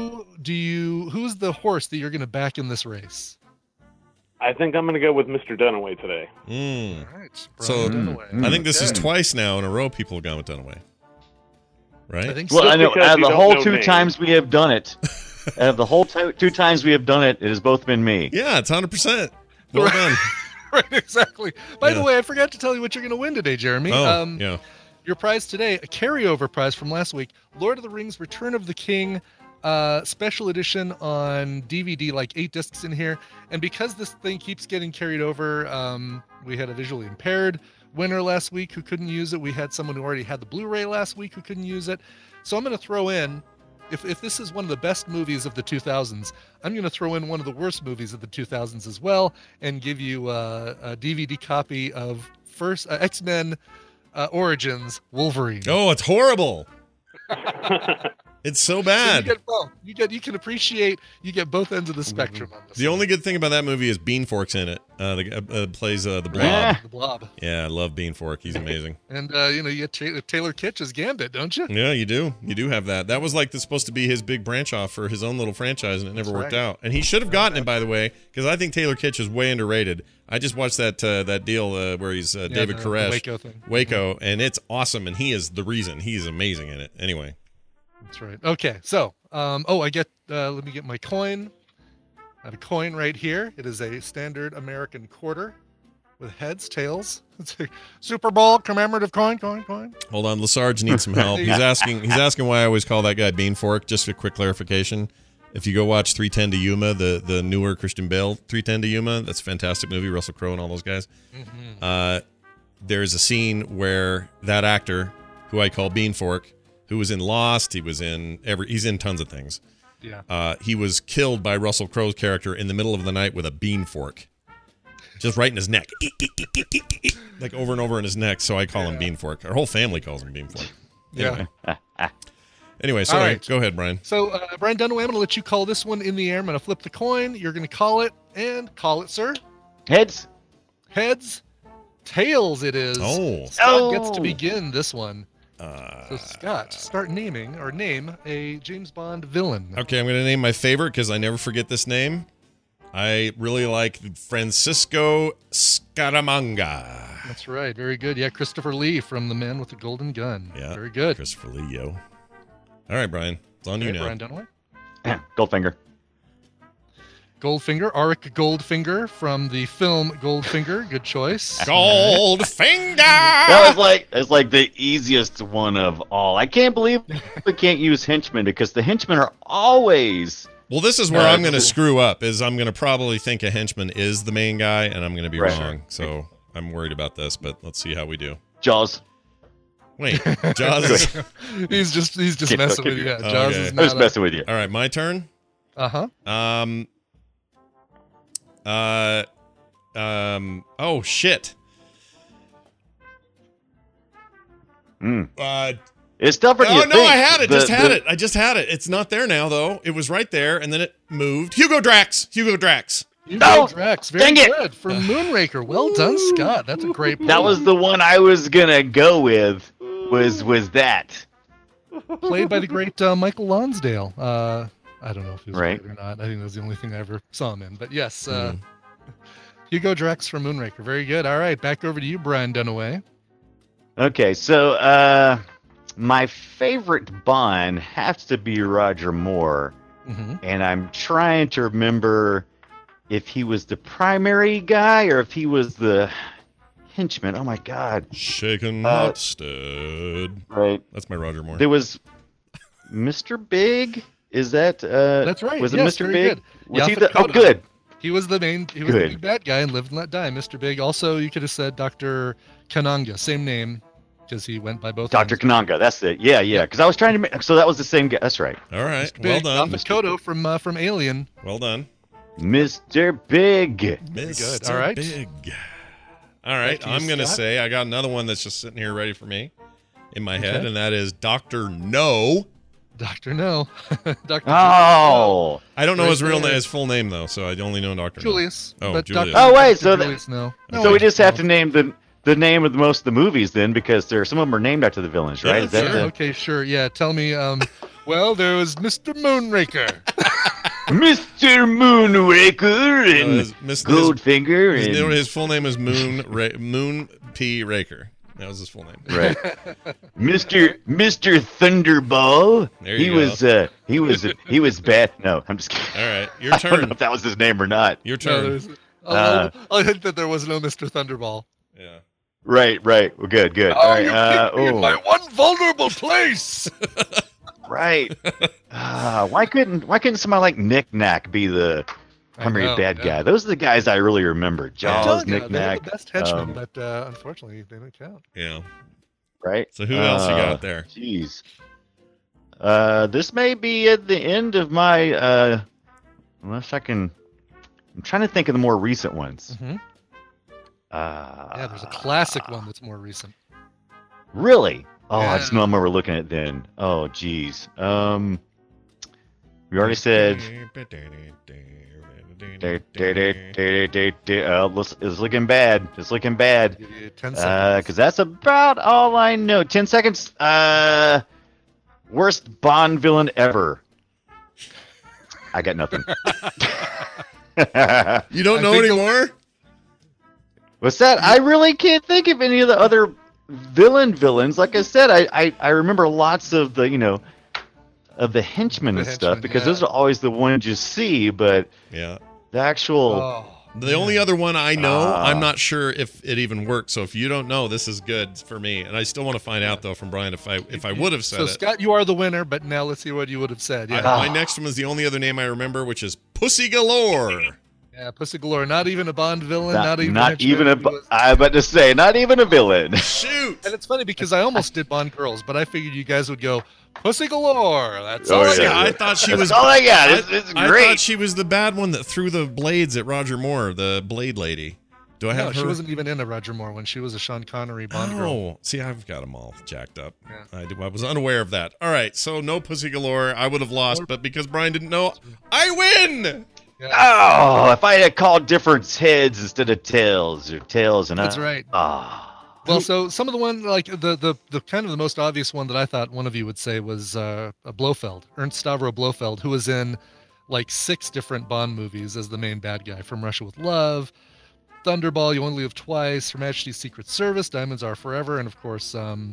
who's the horse that you're going to back in this race? I think I'm going to go with Mr. Dunaway today. Mm. All right, So, Brian Dunaway. I think this is Okay. twice now in a row people have gone with Dunaway. Right? I think Well, so. I know. because Out of you the don't whole know two names. times we have done it, out of the whole two times we have done it, it has both been me. Yeah, it's 100%. Well done. Right, exactly. By the Yeah. way, I forgot to tell you what you're going to win today, Jeremy. Oh, yeah. Your prize today, a carryover prize from last week, Lord of the Rings Return of the King special edition on DVD, like 8 discs in here. And because this thing keeps getting carried over, we had a visually impaired winner last week who couldn't use it. We had someone who already had the Blu-ray last week who couldn't use it. So I'm going to throw in, if this is one of the best movies of the 2000s, I'm going to throw in one of the worst movies of the 2000s as well and give you a DVD copy of first X-Men Origins Wolverine. Oh, it's horrible. It's so So bad. you get both. You can appreciate. You get both ends of the spectrum on this. The only good thing about that movie is Bean Fork's in it. The guy plays the Blob. Yeah. The Blob, Yeah, I love Bean Fork. He's amazing. and you get Taylor Kitsch as Gambit, don't you? Yeah, you do. You do have that. That was supposed to be his big branch off for his own little franchise, and it never That's worked right. out. And he should have gotten it, by the way, because I think Taylor Kitsch is way underrated. I just watched that deal where he's David the Koresh. Waco thing. Waco, and it's awesome, and he is the reason. He's amazing in it. Anyway. That's right. Okay, so I get. Let me get my coin. I have a coin right here. It is a standard American quarter with heads, tails. It's a Super Bowl commemorative coin. Hold on, Lesarge needs some help. He's asking why I always call that guy Bean Fork. Just a quick clarification. If you go watch 310 to Yuma, the newer Christian Bale 310 to Yuma, that's a fantastic movie. Russell Crowe and all those guys. There's a scene where that actor, who I call Bean Fork, who was in Lost, he's in tons of things. Yeah. He was killed by Russell Crowe's character in the middle of the night with a bean fork. Just right in his neck. Like over and over in his neck, so I call him Bean Fork. Our whole family calls him Bean Fork. Yeah. Anyway, so All right. go ahead, Brian. So, Brian Dunaway, I'm going to let you call this one in the air. I'm going to flip the coin. You're going to call it, and call it, sir. Heads. Heads, tails it is. Oh. Scott gets Oh. to begin this one. So, Scott, start naming, or name a James Bond villain. Okay, I'm going to name my favorite because I never forget this name. I really like Francisco Scaramanga. That's right. Very good. Yeah, Christopher Lee from The Man with the Golden Gun. Yeah. Very good. Christopher Lee, yo. All right, Brian. It's on you Okay, now. Brian Dunaway. Goldfinger. Goldfinger, Auric Goldfinger from the film Goldfinger. Good choice. Goldfinger. It's like the easiest one of all. I can't believe we can't use henchmen because the henchmen are always. Well, this is where I'm going to screw up. Is I'm going to probably think a henchman is the main guy, and I'm going to be wrong. So I'm worried about this, but let's see how we do. Jaws. Wait, Jaws. he's just messing with you. Yeah, Jaws Okay. is I'm not. just messing with you. All right, my turn. Uh-huh. Oh shit. It's tougher than you think. No, I had it. I just had it. It's not there now, though. It was right there, and then it moved. Hugo Drax. Hugo Drax. Very dang it. good. From Moonraker. Well done, Scott. That's a great That was the one I was gonna go with. Was that? played by the great Michael Lonsdale. I don't know if he was Right. great or not. I think that was the only thing I ever saw him in. But yes, Hugo Drax from Moonraker. Very good. All right, back over to you, Brian Dunaway. Okay, so my favorite Bond has to be Roger Moore, and I'm trying to remember if he was the primary guy or if he was the henchman. Oh my God! Shaken, not stirred. Right. That's my Roger Moore. There was Mr. Big. Is that? That's right. Was it yes, Mr. very Big? Good. Was he Yaphet the? Oh, Kotto. good. He was the main. He was the big bad guy in Live and Let Die. Mr. Big. Also, you could have said Dr. Kananga, same name, because he went by both. Dr. names. Kananga. That's it. Yeah. Because I was trying to. So that was the same guy. That's right. All right. Mr. Well Big, done. Yaphet Kotto from Alien. Well done. Mr. Big. Mr. Good. All right. Big. All right. Back to you, I'm going to Scott. say I got another one that's just sitting here ready for me in my head, and that is Dr. No. Dr. No. Dr. Oh. I don't know Right his real there. name, his full name though, so I only know Dr. Julius. No. Oh, but Julius. Oh, wait, Dr. so that- Julius, no. So we just have to name the name of most of the movies then, because some of them are named after the villains, right? Yeah, Is that sure. the- Okay, sure. Yeah, tell me. Well, there was Mr. Moonraker. Mr. Moonraker and Goldfinger and His full name is Moon P. Raker. That was his full name. right, Mr. Thunderball. There He you was he was bad. No, I'm just kidding. All right, your I don't know turn. if that was his name or not. Your No, turn. I think that there was no Mr. Thunderball. Yeah. Right. Well, good. All right. My one vulnerable place. Right. Why couldn't somebody like Nick Nack be the primary bad guy? Those are the guys I really remember. Jaws, Nick They're Nack. the best henchmen, but unfortunately, they don't count. Yeah. Right. So who else you got there? Jeez. This may be at the end of my. Unless I can. I'm trying to think of the more recent ones. Yeah, there's a classic one that's more recent. Really? Oh, Yeah. I just know what we're looking at then. Oh, geez. We already said. It's looking bad. It's looking bad. Give you 10 seconds. Because that's about all I know. 10 seconds. Worst Bond villain ever. I got nothing. You don't I know think anymore? What's that? I really can't think of any of the other villains. Like I said, I remember lots of the of the henchmen The and stuff, henchmen, because yeah. those are always the ones you see, but Yeah. the actual Oh, The only other one I know, I'm not sure if it even works. So if you don't know, this is good for me. And I still want to find out though from Brian if I would have said so it. Scott, you are the winner, but now let's see what you would have said. Yeah, My next one is the only other name I remember, which is Pussy Galore. yeah, Pussy Galore. Not even a Bond villain. Not even. not henchman. even He was- I about to say, not even a villain. Shoot. And it's funny because I almost did Bond girls, but I figured you guys would go Pussy Galore. That's Oh, all I yeah. got. I thought she That's was. all I got. It's I great. thought she was the bad one that threw the blades at Roger Moore, the blade lady. Do I No, have she her? wasn't even in a Roger Moore when she was a Sean Connery Bond girl. Oh, see, I've got them all jacked up. Yeah. I was unaware of that. All right, so no Pussy Galore. I would have lost, but because Brian didn't know, I win. Oh, if I had called different heads instead of tails, or tails and That's right. Well, so some of the one, like the kind of the most obvious one that I thought one of you would say was Blofeld, Ernst Stavro Blofeld, who was in like 6 different Bond movies as the main bad guy, from Russia with Love, Thunderball, You Only Live Twice, Her Majesty's Secret Service, Diamonds Are Forever, and of course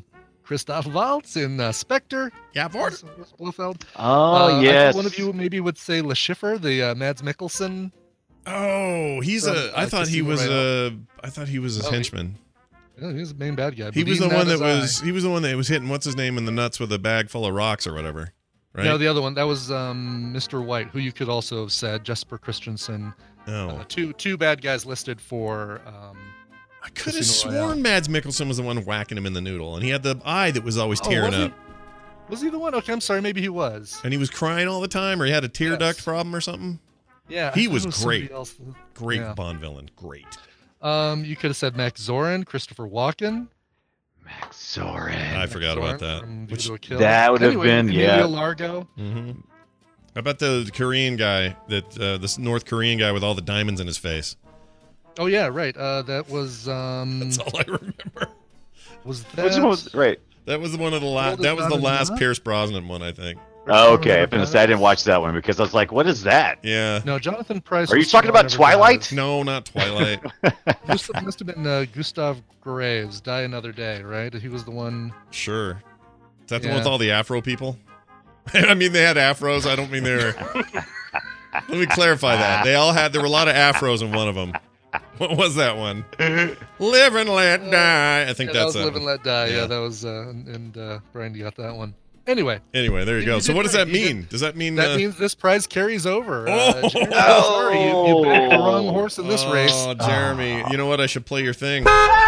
Christoph Waltz in Spectre. Yeah, Ford. Blofeld. Oh, I yes. thought one of you maybe would say Le Schiffer, the Mads Mikkelsen. Oh, he's From, I thought he Casino was Royale. I thought he was his Oh, henchman. Yeah, he was the main bad guy. He but was the even one that as was he was the one that was hitting what's his name in the nuts with a bag full of rocks or whatever. Right? No, the other one that was Mr. White, who you could also have said Jesper Christensen. Oh. Two bad guys listed for. I could have Casino Royale. sworn Mads Mikkelsen was the one whacking him in the noodle, and he had the eye that was always tearing was he? up, Was he the one? Okay, I'm sorry. Maybe he was. and he was crying all the time, or he had a tear Yes. duct problem or something. Yeah, He I thought was it somebody great. else. Great Yeah. Bond villain, great. You could have said Max Zorin, Christopher Walken. Max Zorin. I forgot about Zorin that. from Which, View to a Kill. That would have Anyway, been, Emilio yeah. Largo. How about the Korean guy that this North Korean guy with all the diamonds in his face? Oh yeah, right. That was That's all I remember. was Which that one was, right. That was one of the last. Gold is That was not the last enough? Pierce Brosnan one, I think. Oh, okay. I didn't watch that one because I was like, what is that? Yeah. No, Jonathan Price. Are you was talking Tomorrow about Never Twilight? Dies. No, not Twilight. Must have been Gustav Graves, Die Another Day, right? He was the one. Sure. Is that the one Yeah. with all the Afro people? I mean, they had afros. I don't mean they were. Let me clarify that. There were a lot of afros in one of them. What was that one? Live and Let Die. I think Yeah, that that's was it. Live and Let Die. Yeah. Yeah, that was. Brian, you got that one. Anyway, Anyway, there you go. You So did what does right. that You mean? Does that mean that means this prize carries over. Oh. Jeremy, I'm sorry, you backed the wrong horse in this race. Oh, Jeremy, you know what? I should play your thing.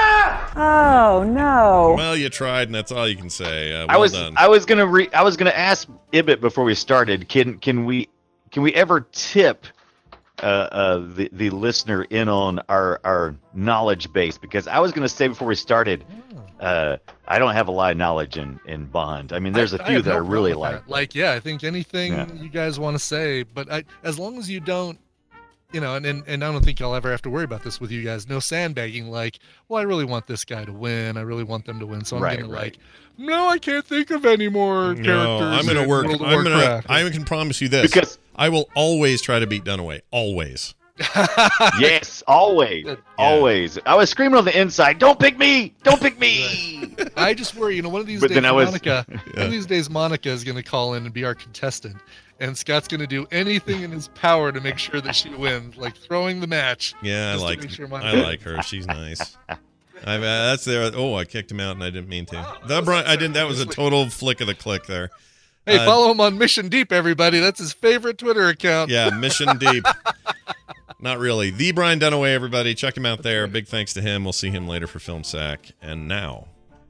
Oh no. Well, you tried, and that's all you can say. Well I was done. gonna ask Ibbot before we started. Can we ever tip the listener in on our knowledge base? Because I was gonna say before we started, I don't have a lot of knowledge in Bond. I mean, there's a I few have that no I really problem with like. that. Like, yeah, I think anything Yeah. you guys want to say, but as long as you don't, and I don't think I'll ever have to worry about this with you guys. No sandbagging. Like, well, I really want this guy to win. I really want them to win. So I'm Right, gonna right. no, I can't think of any more characters. No, I'm gonna in work. World of I'm gonna. Warcraft. I can promise you this. Because I will always try to beat Dunaway. Always. yes, always, always. I was screaming on the inside, "Don't pick me! Don't pick me!" I just worry, one of these But days, then I was- Monica, one Yeah. of these days, Monica is going to call in and be our contestant, and Scott's going to do anything in his power to make sure that she wins, like throwing the match. Yeah, just to I like. make sure I Monica- like her. She's nice. That's there. Oh, I kicked him out, and I didn't mean to. I didn't. That was a total flick of the click there. Hey, follow him on Mission Deep, everybody. That's his favorite Twitter account. Yeah, Mission Deep. Not really. The Brian Dunaway, everybody. Check him out there. Big thanks to him. We'll see him later for Film Sack. And now,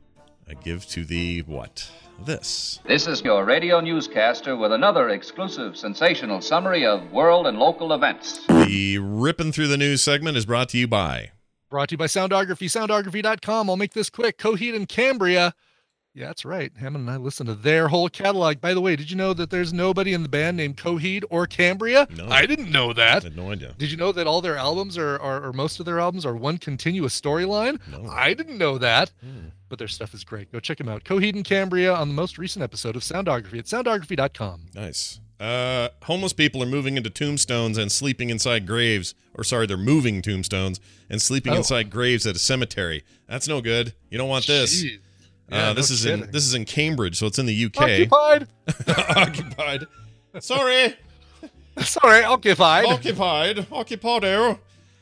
I give to the what? This. This is your radio newscaster with another exclusive sensational summary of world and local events. The Ripping Through the News segment is brought to you by. Brought to you by Soundography, soundography.com. I'll make this quick. Coheed and Cambria. Yeah, that's right. Hammond and I listened to their whole catalog. By the way, did you know that there's nobody in the band named Coheed or Cambria? No. I didn't know I that. had no idea. Did you know that all their albums or most of their albums are one continuous storyline? No. I didn't know that. But their stuff is great. Go check them out. Coheed and Cambria on the most recent episode of Soundography at soundography.com. Nice. Homeless people are moving into tombstones and sleeping inside graves. Or sorry, they're moving tombstones and sleeping inside graves at a cemetery. That's no good. You don't want this. Jeez. Yeah, This is in Cambridge, so it's in the UK. Occupied. Occupied. Sorry. Sorry, occupied. Occupado.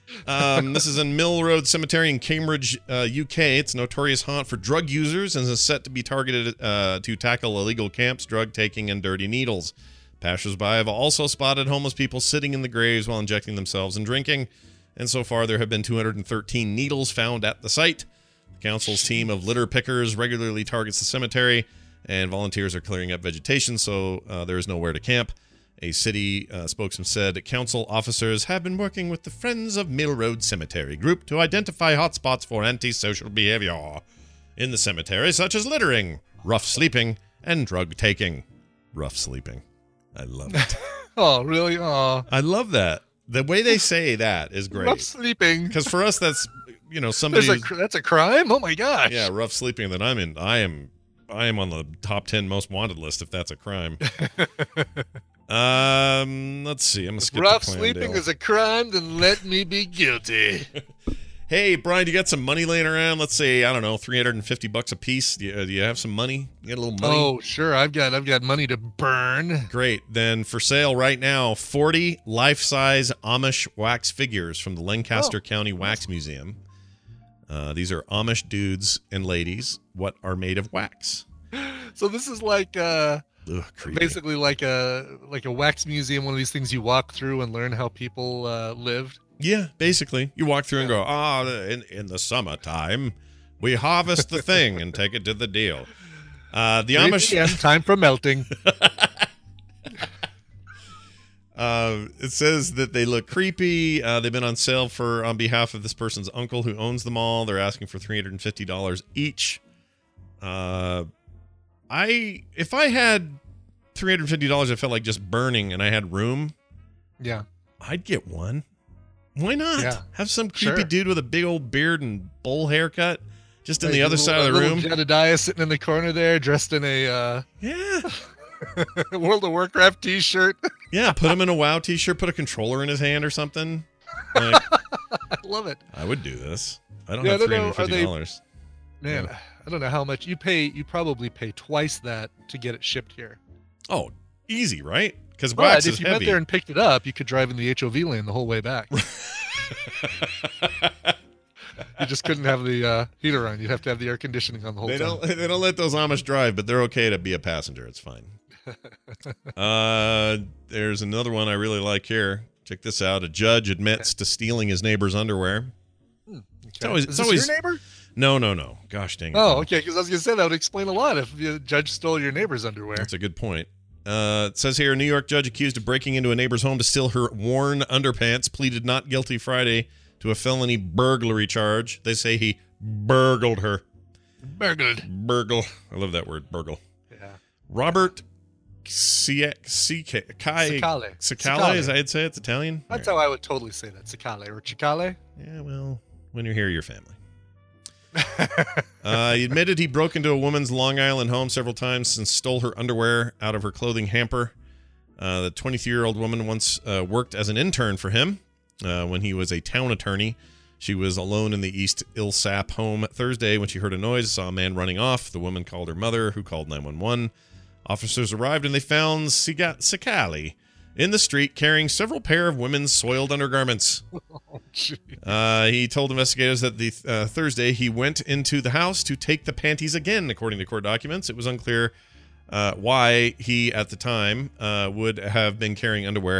This is in Mill Road Cemetery in Cambridge, UK. It's a notorious haunt for drug users and is set to be targeted to tackle illegal camps, drug taking, and dirty needles. Passersby have also spotted homeless people sitting in the graves while injecting themselves and drinking. And so far, there have been 213 needles found at the site. The council's team of litter pickers regularly targets the cemetery, and volunteers are clearing up vegetation, so there is nowhere to camp. A city spokesman said council officers have been working with the Friends of Mill Road Cemetery group to identify hotspots for antisocial behavior in the cemetery, such as littering, rough sleeping, and drug taking. Rough sleeping. I love it. Oh, really? Oh. I love that. The way they say that is great. Rough sleeping. Because for us, that's, somebody. That's a crime? Oh my gosh. Yeah, rough sleeping that I'm in. I am on the top 10 most wanted list if that's a crime. Let's see. I'm gonna skip Rough to Clandale. sleeping is a crime, then let me be guilty. Hey, Brian, you got some money laying around? Let's say, I don't know, $350 a piece. Do you have some money? You got a little money? Oh, sure. I've got money to burn. Great. Then for sale right now, 40 life-size Amish wax figures from the Lancaster County Wax Museum. These are Amish dudes and ladies. What are made of wax? So this is like basically like a wax museum, one of these things you walk through and learn how people lived. Yeah, basically. You walk through and go, in the summertime, we harvest the thing and take it to the deal. The Amish... time for melting. It says that they look creepy. They've been on sale on behalf of this person's uncle who owns them all. They're asking for $350 each. If I had $350, I felt like just burning and I had room. Yeah. I'd get one. Why not? Yeah. Have some creepy dude with a big old beard and bowl haircut just in the other side of the room. Jedediah sitting in the corner there, dressed in a World of Warcraft t-shirt. Yeah, put him in a WoW t-shirt, put a controller in his hand or something. Like, I love it. I would do this. I don't have $350. Man, I don't know how much you pay. You probably pay twice that to get it shipped here. Oh, easy, right? Because wax is if you heavy. went there and picked it up, you could drive in the HOV lane the whole way back. You just couldn't have the heater on. You'd have to have the air conditioning on the whole time. They don't let those Amish drive, but they're okay to be a passenger. It's fine. There's another one I really like here. Check this out. A judge admits to stealing his neighbor's underwear. Okay. Is this your neighbor? No. Gosh dang it. Oh, okay. Because I was going to say that would explain a lot if the judge stole your neighbor's underwear. That's a good point. It says here, a New York judge accused of breaking into a neighbor's home to steal her worn underpants pleaded not guilty Friday to a felony burglary charge. They say he burgled her. Burgle. I love that word, burgle. Yeah. Robert Cicale. As I'd say it's Italian. That's how I would totally say that. Cicale or Cicale. Yeah, well, when you're here, you're family. He admitted he broke into a woman's Long Island home several times and stole her underwear out of her clothing hamper. The 23-year-old woman once worked as an intern for him when he was a town attorney. She was alone in the East Ilsap home Thursday when she heard a noise, saw a man running off. The woman called her mother, who called 911. Officers arrived and they found Cicale in the street carrying several pair of women's soiled undergarments. He told investigators that the Thursday he went into the house to take the panties again, according to court documents. It was unclear why he, at the time, would have been carrying underwear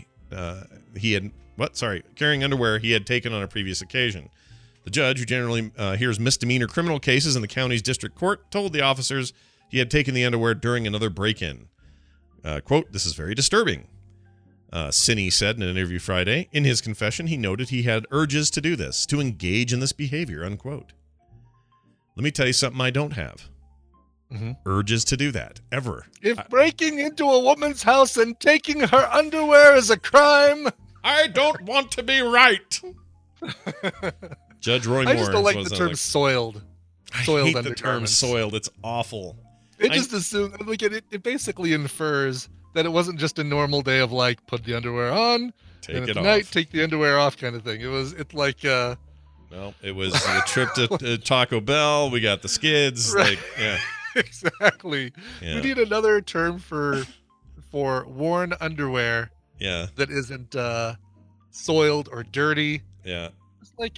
carrying underwear he had taken on a previous occasion. The judge, who generally hears misdemeanor criminal cases in the county's district court, told the officers he had taken the underwear during another break-in. Quote, "This is very disturbing," Sinney said in an interview Friday. In his confession, he noted he had urges to do this, to engage in this behavior, unquote. Let me tell you something I don't have. Urges to do that, ever. If breaking into a woman's house and taking her underwear is a crime, I don't want to be right. Judge Roy Moore. I just don't like the term soiled. I hate the term soiled. It's awful. It just assumes, like, it basically infers that it wasn't just a normal day of, like, put the underwear on, take it off, take the underwear off kind of thing. It was well, it was a trip to Taco Bell. We got the skids. Right. Like, yeah. Exactly. Yeah. We need another term for worn underwear. Yeah. That isn't soiled or dirty. Yeah. It's like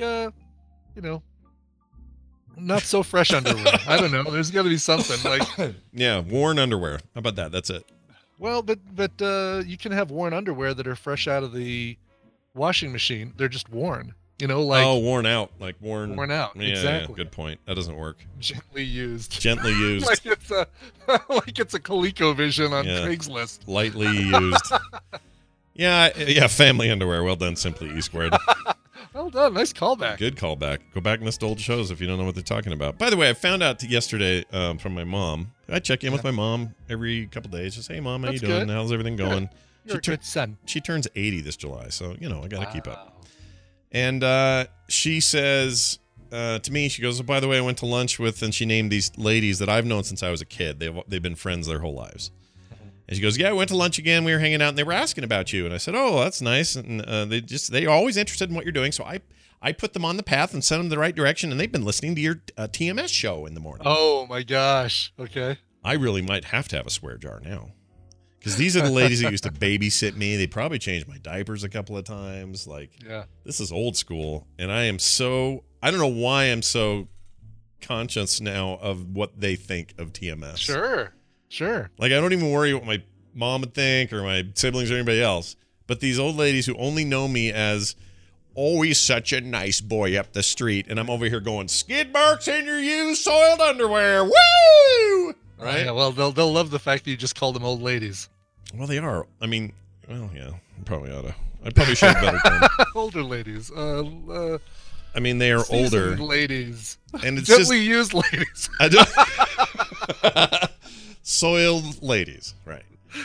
not so fresh underwear. I don't know. There's got to be something like. Yeah, worn underwear. How about that? That's it. Well, but you can have worn underwear that are fresh out of the washing machine. They're just worn. Worn out, like worn. Worn out. Yeah, exactly. Yeah, good point. That doesn't work. Gently used. Gently used. like it's a ColecoVision on Craigslist. Lightly used. Yeah. Family underwear. Well done, Simply E Squared. Well done. Nice callback. Good callback. Go back and listen to old shows if you don't know what they're talking about. By the way, I found out yesterday from my mom. I check in with my mom every couple days. Just, hey, Mom, how you doing? How's everything going? You're a good son. She turns 80 this July, so, I got to keep up. And she says to me, she goes, oh, by the way, I went to lunch with, and she named these ladies that I've known since I was a kid. They've been friends their whole lives. And she goes, yeah, I went to lunch again. We were hanging out, and they were asking about you. And I said, oh, that's nice. And they're always interested in what you're doing. So I put them on the path and sent them the right direction, and they've been listening to your TMS show in the morning. Oh, my gosh. Okay. I really might have to have a swear jar now. Because these are the ladies that used to babysit me. They probably changed my diapers a couple of times. This is old school. And I don't know why I'm so conscious now of what they think of TMS. Sure. I don't even worry what my mom would think or my siblings or anybody else. But these old ladies who only know me as always such a nice boy up the street, and I'm over here going, skid marks in your used soiled underwear. Woo! Right? Yeah, well, they'll love the fact that you just called them old ladies. Well, they are. I mean, well, yeah, probably ought to. I probably should have better term. Older ladies. I mean, they are older ladies, and it's gently used ladies. Soiled ladies, right?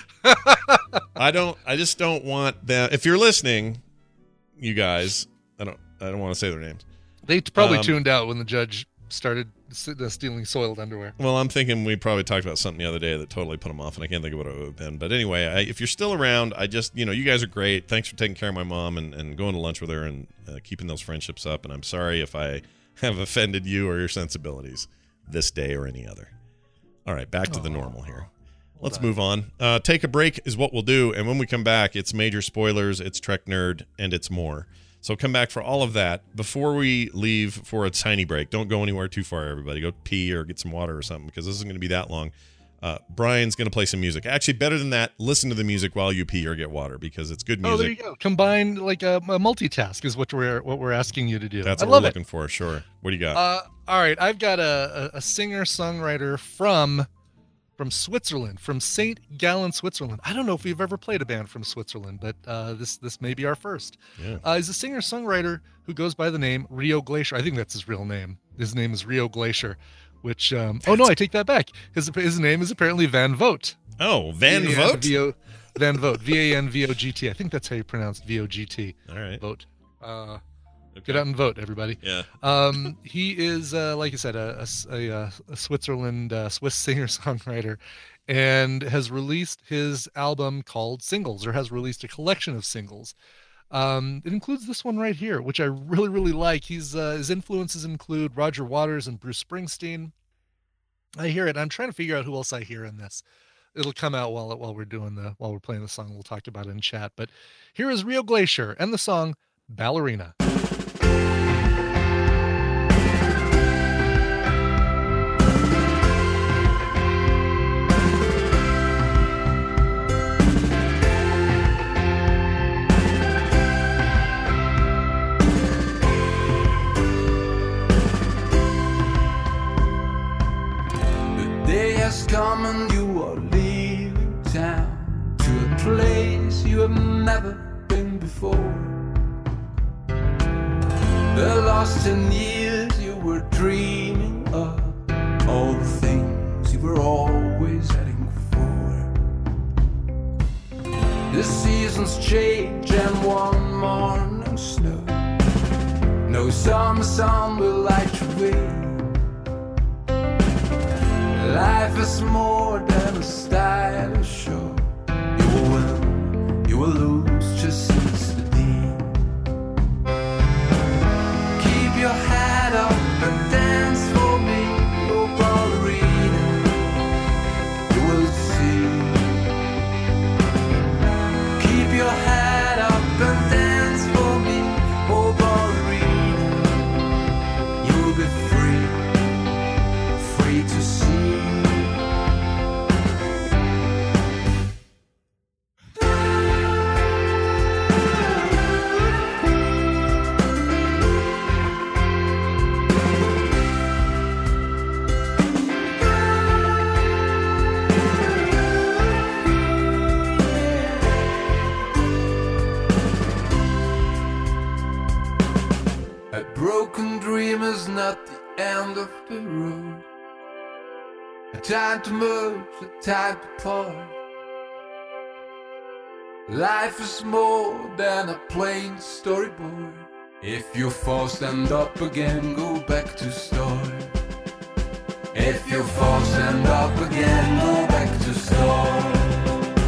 I just don't want them. If you're listening, you guys, I don't want to say their names. They probably tuned out when the judge started stealing soiled underwear. Well, I'm thinking we probably talked about something the other day that totally put them off, and I can't think of what it would have been. But anyway, if you're still around, I just, you guys are great. Thanks for taking care of my mom and going to lunch with her and keeping those friendships up. And I'm sorry if I have offended you or your sensibilities this day or any other. All right, back to the normal here. Let's move on. Take a break is what we'll do. And when we come back, it's major spoilers, it's Trek Nerd, and it's more. So come back for all of that. Before we leave for a tiny break, don't go anywhere too far, everybody. Go pee or get some water or something, because this isn't going to be that long. Brian's going to play some music. Actually, better than that, listen to the music while you pee or get water, because it's good music. Oh, there you go. Combine a multitask is what we're asking you to do. That's what we're looking for, sure. What do you got? All right, I've got a singer-songwriter from Switzerland, from St. Gallen, Switzerland. I don't know if we've ever played a band from Switzerland, but this may be our first. Yeah. He's a singer-songwriter who goes by the name Rio Glacier. I think that's his real name. His name is Rio Glacier, which, I take that back. His name is apparently Van Vogt. Oh, Van Vogt? Van Vogt, V-A-N-V-O-G-T. I think that's how you pronounce V-O-G-T. All right. Vote. Get out and vote, everybody. Yeah. He is, like I said, a Switzerland, Swiss singer-songwriter, and has released his album called Singles, or has released a collection of singles. It includes this one right here, which I really, really like. His influences include Roger Waters and Bruce Springsteen. I hear it. I'm trying to figure out who else I hear in this. It'll come out while we're playing the song. We'll talk about it in chat. But here is Rio Glacier and the song Ballerina. Come and you are leaving town to a place you have never been before. The last 10 years you were dreaming of all the things you were always heading for. The seasons change and one morning snow. No summer sun will light your way. Life is more than a stylish show. You will win, you will lose just as the day. Keep your head up and dance for me, oh ballerina. You will see. Keep your head up and dance for me, oh ballerina. You will be free to see. A broken dream is not the end of the road. A time to merge, a time to part. Life is more than a plain storyboard. If you fall, stand up again, go back to start. If you fall, stand up again, go back to start.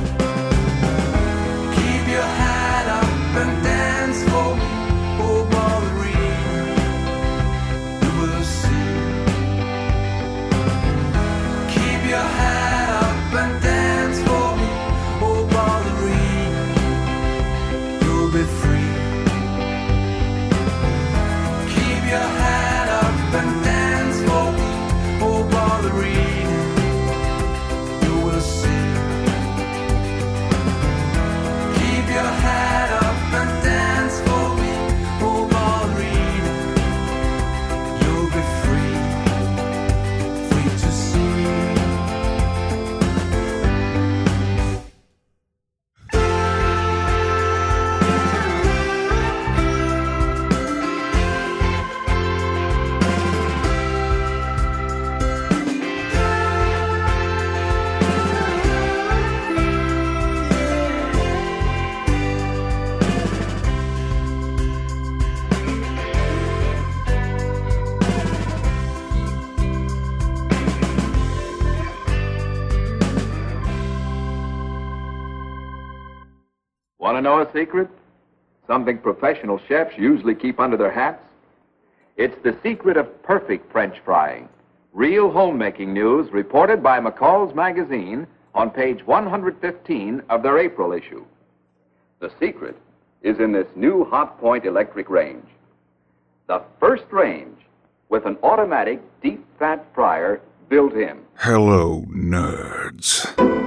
Want to know a secret? Something professional chefs usually keep under their hats? It's the secret of perfect French frying. Real homemaking news reported by McCall's Magazine on page 115 of their April issue. The secret is in this new Hot Point electric range. The first range with an automatic deep fat fryer built in. Hello, nerds.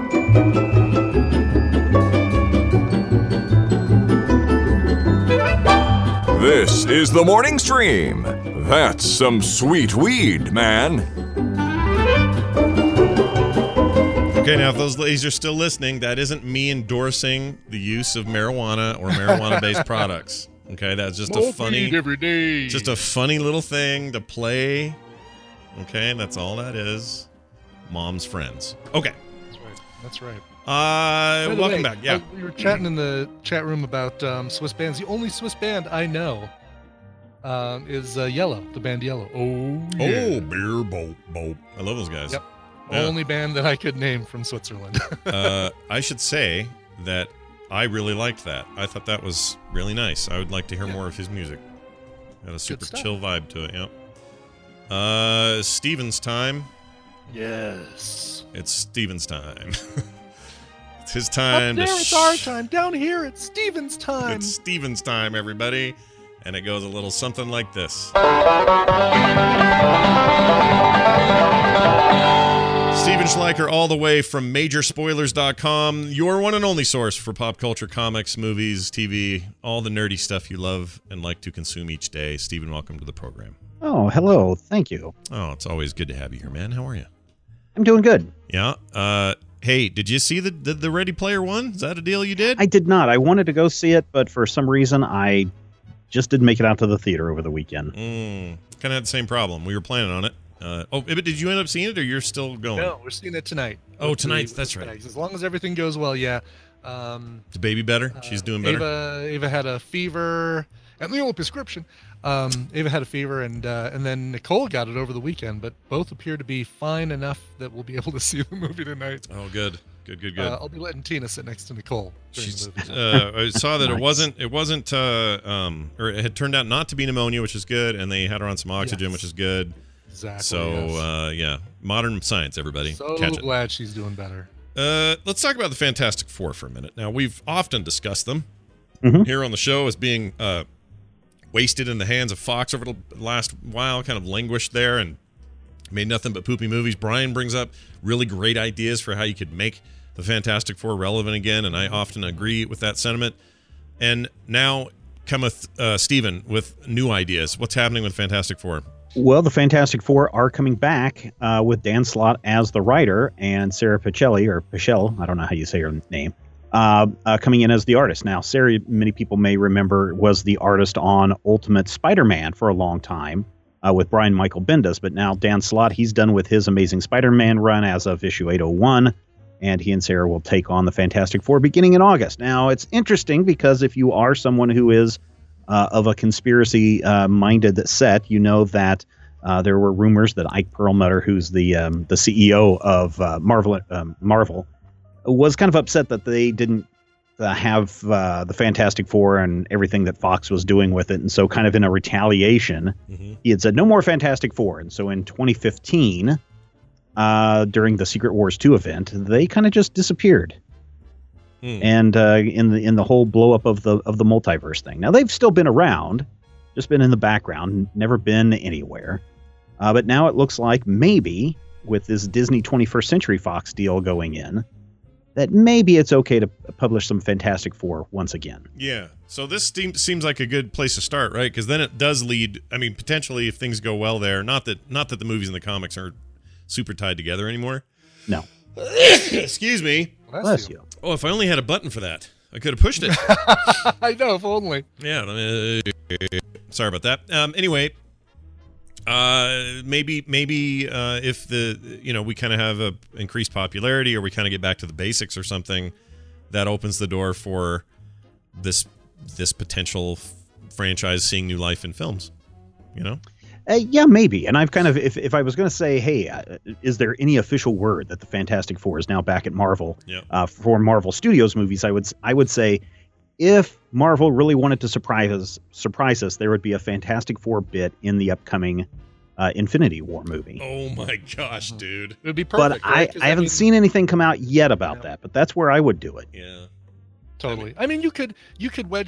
This is the morning stream. That's some sweet weed, man. Okay, now if those ladies are still listening, that isn't me endorsing the use of marijuana or marijuana-based products. Okay, that's just a funny, every day. Just a funny little thing to play. Okay, that's all that is. Mom's friends. Okay. That's right. Welcome back. Yeah, we were chatting in the chat room about Swiss bands. The only Swiss band I know is Yellow, the band Yellow. Oh, yeah. Oh, beer boat. I love those guys. Yep. Yeah. Only band that I could name from Switzerland. I should say that I really liked that. I thought that was really nice. I would like to hear more of his music. Got a super chill vibe to it. Yep. Steven's time. Yes. It's Steven's time. It's his time. Up there, it's our time. Down here, it's Steven's time. It's Steven's time, everybody. And it goes a little something like this. Steven Schleicher, all the way from MajorSpoilers.com, your one and only source for pop culture, comics, movies, TV, all the nerdy stuff you love and like to consume each day. Steven, welcome to the program. Oh, hello. Thank you. Oh, it's always good to have you here, man. How are you? I'm doing good. Yeah. Hey, did you see the Ready Player One? Is that a deal you did? I did not. I wanted to go see it, but for some reason, I just didn't make it out to the theater over the weekend. Kind of had the same problem. We were planning on it. But did you end up seeing it, or you're still going? No, we're seeing it tonight. Oh, tonight. That's right. As long as everything goes well, yeah. The baby better? She's doing better? Ava had a fever, and the old prescription. Ava had a fever, and then Nicole got it over the weekend, but both appear to be fine enough that we'll be able to see the movie tonight. Oh, good. Good. I'll be letting Tina sit next to Nicole during the I movie. saw that it wasn't, or it had turned out not to be pneumonia, which is good, and they had her on some oxygen, which is good. Exactly. So, yeah, modern science, everybody. So catch it. Glad she's doing better. Let's talk about the Fantastic Four for a minute. Now, we've often discussed them here on the show as being wasted in the hands of Fox over the last while, kind of languished there and made nothing but poopy movies. Brian brings up really great ideas for how you could make the Fantastic Four relevant again, and I often agree with that sentiment. And now cometh Steven with new ideas. What's happening with Fantastic Four? Well, the Fantastic Four are coming back with Dan Slott as the writer and Sarah Pichelli, or Pichel, I don't know how you say her name, coming in as the artist. Now, Sarah, many people may remember, was the artist on Ultimate Spider-Man for a long time with Brian Michael Bendis, but now Dan Slott, he's done with his Amazing Spider-Man run as of issue 801, and he and Sarah will take on the Fantastic Four beginning in August. Now, it's interesting because if you are someone who is of a conspiracy-minded set, you know that there were rumors that Ike Perlmutter, who's the CEO of Marvel, was kind of upset that they didn't have the Fantastic Four and everything that Fox was doing with it. And so kind of in a retaliation, he had said, no more Fantastic Four. And so in 2015, during the Secret Wars 2 event, they kind of just disappeared. And in the whole blow up of the multiverse thing. Now they've still been around, just been in the background, never been anywhere. But now it looks like maybe with this Disney 21st Century Fox deal going in, that maybe it's okay to publish some Fantastic Four once again. Yeah. So this seems like a good place to start, right? Because then it does lead. I mean, potentially if things go well there. Not that the movies and the comics are super tied together anymore. No. Excuse me. Bless you. Oh, if I only had a button for that, I could have pushed it. I know, if only. Yeah. Sorry about that. Anyway, maybe if we kind of have a increased popularity, or we kind of get back to the basics or something, that opens the door for this potential franchise seeing new life in films. You know. Yeah, maybe. And I've kind of, if I was going to say, hey, is there any official word that the Fantastic Four is now back at Marvel for Marvel Studios movies? I would say if Marvel really wanted to surprise us, there would be a Fantastic Four bit in the upcoming Infinity War movie. Oh my gosh, dude. It would be perfect. But right? I haven't seen anything come out yet about that, but that's where I would do it. Yeah. Totally. I mean, you could wedge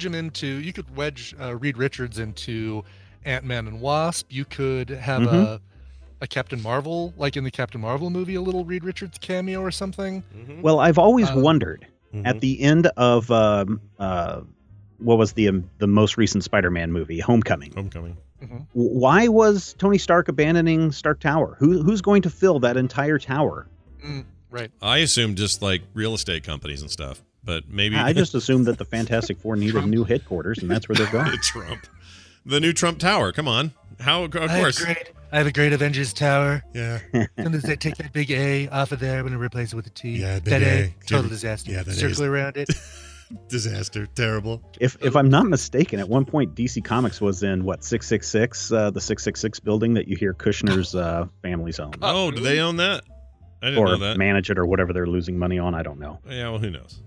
Reed Richards into Ant-Man and Wasp. You could have a Captain Marvel, like in the Captain Marvel movie, a little Reed Richards cameo or something. Well, I've always wondered at the end of what was the most recent Spider-Man movie, Homecoming. Why was Tony Stark abandoning Stark Tower? Who's going to fill that entire tower? Right. I assumed just like real estate companies and stuff, but maybe I just assumed that the Fantastic Four needed new headquarters, and that's where they're going. Trump, the new Trump Tower. Come on, how? Of course. I have a great Avengers Tower. Yeah. As soon as they take that big A off of there, I'm gonna replace it with a T. Yeah, that big A, A. total disaster. Yeah, that circle is. around it. Disaster, terrible. If I'm not mistaken, at one point DC Comics was in 666, the 666 building that you hear Kushner's family's own. Oh, do they own that? I didn't know that. Manage it or whatever they're losing money on. I don't know. Yeah, well, who knows?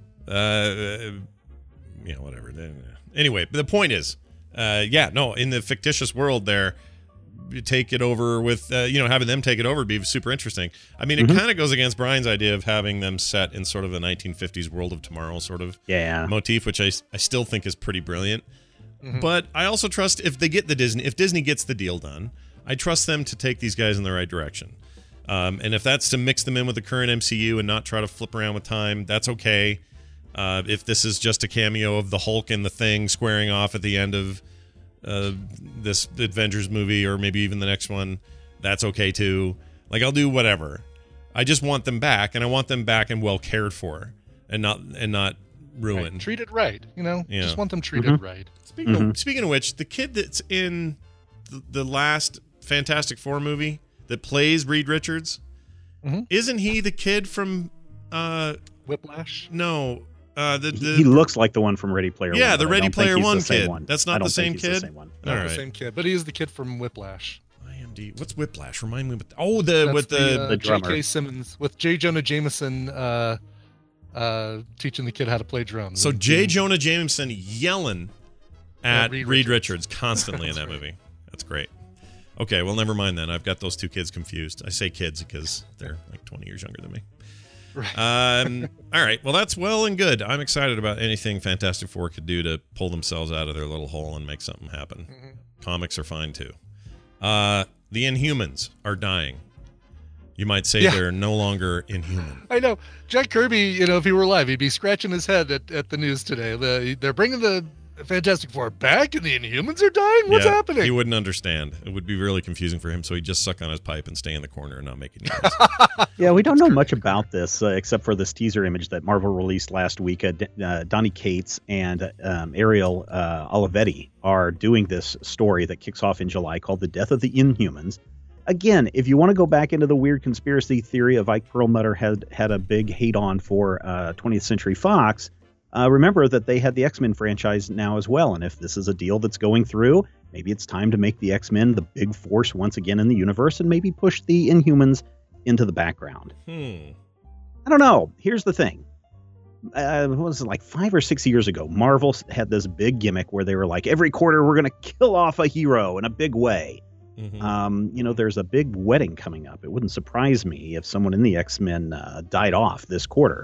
Yeah, whatever. Anyway, the point is, in the fictitious world there, you take it over with, having them take it over would be super interesting. I mean, it kind of goes against Brian's idea of having them set in sort of a 1950s World of Tomorrow sort of motif, which I still think is pretty brilliant. But I also trust if Disney gets the deal done, I trust them to take these guys in the right direction. And if that's to mix them in with the current MCU and not try to flip around with time, that's okay. If this is just a cameo of the Hulk and the Thing squaring off at the end of this Avengers movie, or maybe even the next one, that's okay too. Like, I'll do whatever. I just want them back, and I want them back and well cared for, and not ruined. Right. Treated right, Yeah. Just want them treated right. Speaking of which, the kid that's in the last Fantastic Four movie that plays Reed Richards, isn't he the kid from Whiplash? No. He looks like the one from Ready Player One. Yeah, the Ready Player One kid. One. That's not the same kid? Not the same kid, but he is the kid from Whiplash. IMD. What's Whiplash? Remind me. That's the drummer. J.K. Simmons with J. Jonah Jameson teaching the kid how to play drums. So J. Jonah Jameson yelling at Reed Richards constantly in that movie. That's great. Okay, well, never mind then. I've got those two kids confused. I say kids because they're like 20 years younger than me. Right. All right. Well, that's well and good. I'm excited about anything Fantastic Four could do to pull themselves out of their little hole and make something happen. Comics are fine too. The Inhumans are dying. You might say they're no longer inhuman. I know. Jack Kirby, if he were alive, he'd be scratching his head at the news today. They're bringing the Fantastic Four back and the Inhumans are dying? What's happening? He wouldn't understand. It would be really confusing for him, so he'd just suck on his pipe and stay in the corner and not make any noise. Yeah, we don't know much about this except for this teaser image that Marvel released last week. Donny Cates and Ariel Olivetti are doing this story that kicks off in July called The Death of the Inhumans. Again, if you want to go back into the weird conspiracy theory of Ike Perlmutter had a big hate on for 20th Century Fox, remember that they had the X-Men franchise now as well, and if this is a deal that's going through, maybe it's time to make the X-Men the big force once again in the universe and maybe push the Inhumans into the background. I don't know. Here's the thing. What was it, like 5 or 6 years ago, Marvel had this big gimmick where they were like, every quarter we're going to kill off a hero in a big way. There's a big wedding coming up. It wouldn't surprise me if someone in the X-Men died off this quarter.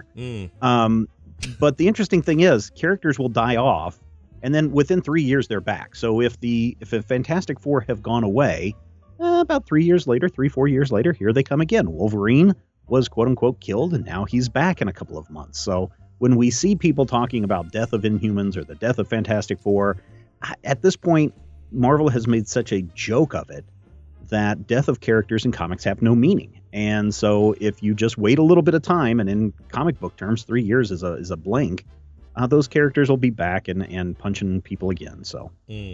But the interesting thing is, characters will die off, and then within 3 years they're back. So if the Fantastic Four have gone away, about 3 years later, 3-4 years later, here they come again. Wolverine was quote unquote killed, and now he's back in a couple of months. So when we see people talking about death of Inhumans or the death of Fantastic Four, at this point, Marvel has made such a joke of it that death of characters in comics have no meaning. And so if you just wait a little bit of time, and in comic book terms, 3 years is a blink, those characters will be back and punching people again. So,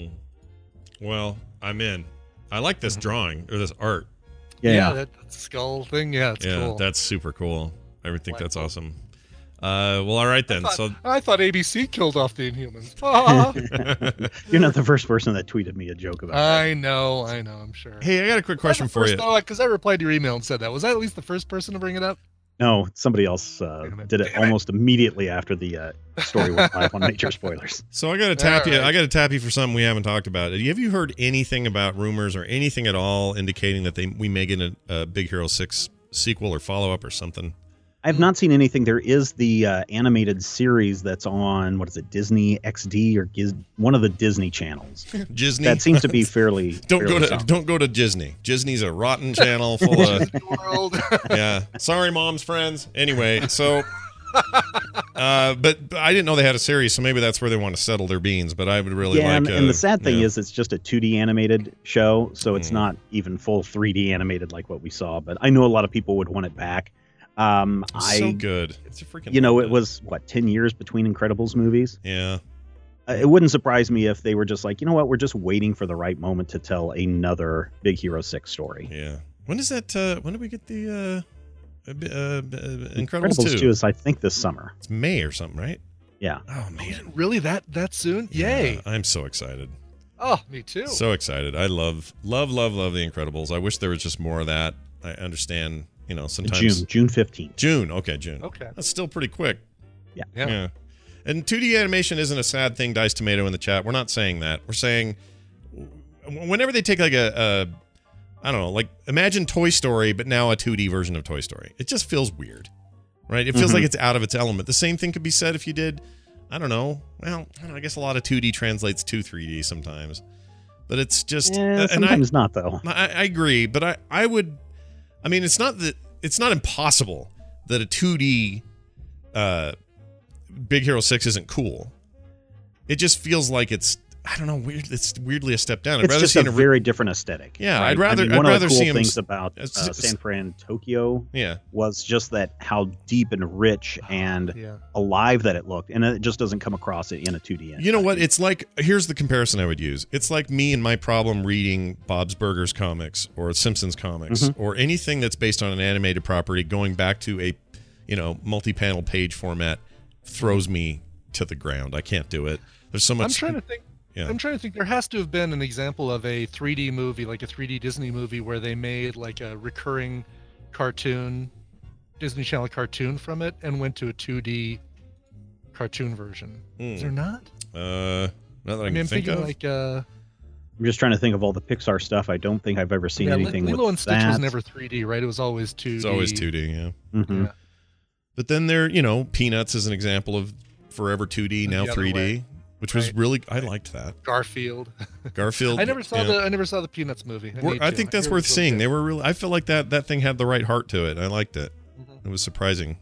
Well, I'm in. I like this drawing or this art. Yeah, that skull thing. Yeah, it's cool. That's super cool. I think that's awesome. Well, all right then. I thought ABC killed off the Inhumans. You're not the first person that tweeted me a joke about that. I know, I'm sure. Hey, I got a quick question for you. Because I replied to your email and said that. Was I at least the first person to bring it up? No, somebody else did it almost immediately after the story went live on Major Spoilers. So I got to tap you. I got to tap you for something we haven't talked about. Have you heard anything about rumors or anything at all indicating that we may get a Big Hero 6 sequel or follow up or something? I have not seen anything. There is the animated series that's on, what is it, Disney XD or one of the Disney channels. Disney. That seems to be fairly. Don't solid. go to Disney. Disney's a rotten channel full of. World. Yeah. Sorry, mom's friends. Anyway, so. But I didn't know they had a series, so maybe that's where they want to settle their beans. But I would really like. And the sad thing is, it's just a 2D animated show, so it's not even full 3D animated like what we saw. But I know a lot of people would want it back. So good. It's a freaking. It was 10 years between Incredibles movies. Yeah. It wouldn't surprise me if they were just like, you know what, we're just waiting for the right moment to tell another Big Hero 6 story. Yeah. When is that? When do we get the Incredibles 2? Is I think this summer. It's May or something, right? Yeah. Oh man. Really? That soon? Yay! I'm so excited. Oh, me too. So excited. I love the Incredibles. I wish there was just more of that. I understand. Sometimes June 15th. June. Okay, June. Okay. That's still pretty quick. Yeah. And 2D animation isn't a sad thing, Dice Tomato in the chat. We're not saying that. We're saying whenever they take like I don't know, like imagine Toy Story, but now a 2D version of Toy Story. It just feels weird, right? It feels like it's out of its element. The same thing could be said if you did, I don't know. Well, I guess a lot of 2D translates to 3D sometimes. But it's just... sometimes not, though. I agree, but I would... I mean, it's not impossible that a 2D Big Hero 6 isn't cool. It just feels like it's, I don't know, weird. It's weirdly a step down. It's just a very different aesthetic. Yeah, right? I'd rather one of the cool see him things about San Fran Tokyo was just that how deep and rich and alive that it looked, and it just doesn't come across it in a 2D. You know what? It's like, here's the comparison I would use. It's like me and my problem reading Bob's Burgers comics or Simpsons comics or anything that's based on an animated property going back to a, multi-panel page format throws me to the ground. I can't do it. There's so much. I'm trying to think. There has to have been an example of a 3D movie, like a 3D Disney movie, where they made like a recurring cartoon, Disney Channel cartoon from it, and went to a 2D cartoon version. Is there not? Not that I can think thinking of. like. I'm just trying to think of all the Pixar stuff. I don't think I've ever seen anything Lilo with and Stitch was never 3D, right? It was always 2D. It's always 2D, yeah. But then there, Peanuts is an example of forever 2D, now 3D. Which was really, I liked that. Garfield. I never saw the Peanuts movie. I think that's worth seeing. They were really. I feel like that thing had the right heart to it. I liked it. It was surprising.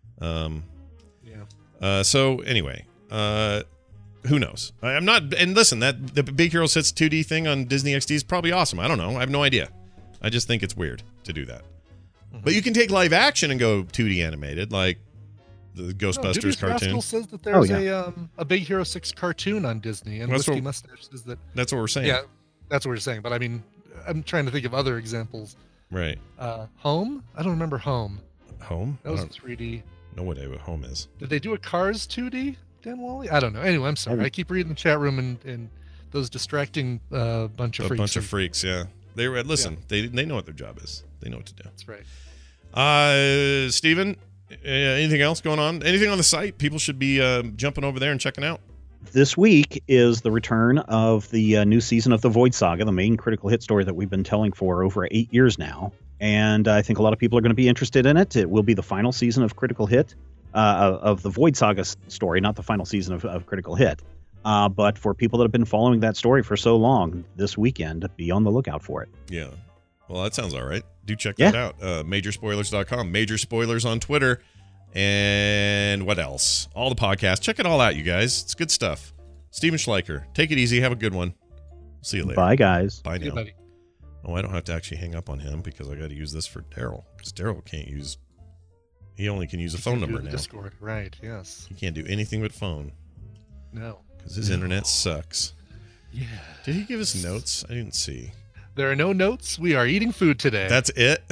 So anyway, who knows? I'm not. And listen, that the Big Hero 6 2D thing on Disney XD is probably awesome. I don't know. I have no idea. I just think it's weird to do that. But you can take live action and go 2D animated, like the Ghostbusters cartoon. Rascal says that there's a Big Hero 6 cartoon on Disney, and Whiskey Mustache says that. That's what we're saying. Yeah, that's what we're saying. But I mean, I'm trying to think of other examples. Right. Home? I don't remember Home. Home? That was 3D. No idea what Home is. Did they do a Cars 2D, Dan Wally? I don't know. Anyway, I'm sorry. I keep reading the chat room and those distracting bunch of freaks. A bunch of freaks, yeah. They were listen. Yeah. They know what their job is. They know what to do. That's right. Steven, anything else going on? Anything on the site people should be jumping over there and checking out? This week is the return of the new season of the Void Saga, the main critical hit story that we've been telling for over 8 years now. And I think a lot of people are going to be interested in it. It will be the final season of Critical Hit, of the Void Saga story, not the final season of Critical Hit. But for people that have been following that story for so long, this weekend, be on the lookout for it. Yeah. Well, that sounds all right. Do check that out. Majorspoilers.com. Major Spoilers on Twitter. And what else? All the podcasts. Check it all out, you guys. It's good stuff. Steven Schleicher. Take it easy. Have a good one. See you later. Bye, guys. Bye now. Oh, I don't have to actually hang up on him because I got to use this for Daryl. Because Daryl can't use... He only can use a phone number now. Discord. Right, yes. He can't do anything but phone. No. Because his internet sucks. Yeah. Did he give us notes? I didn't see. There are no notes. We are eating food today. That's it?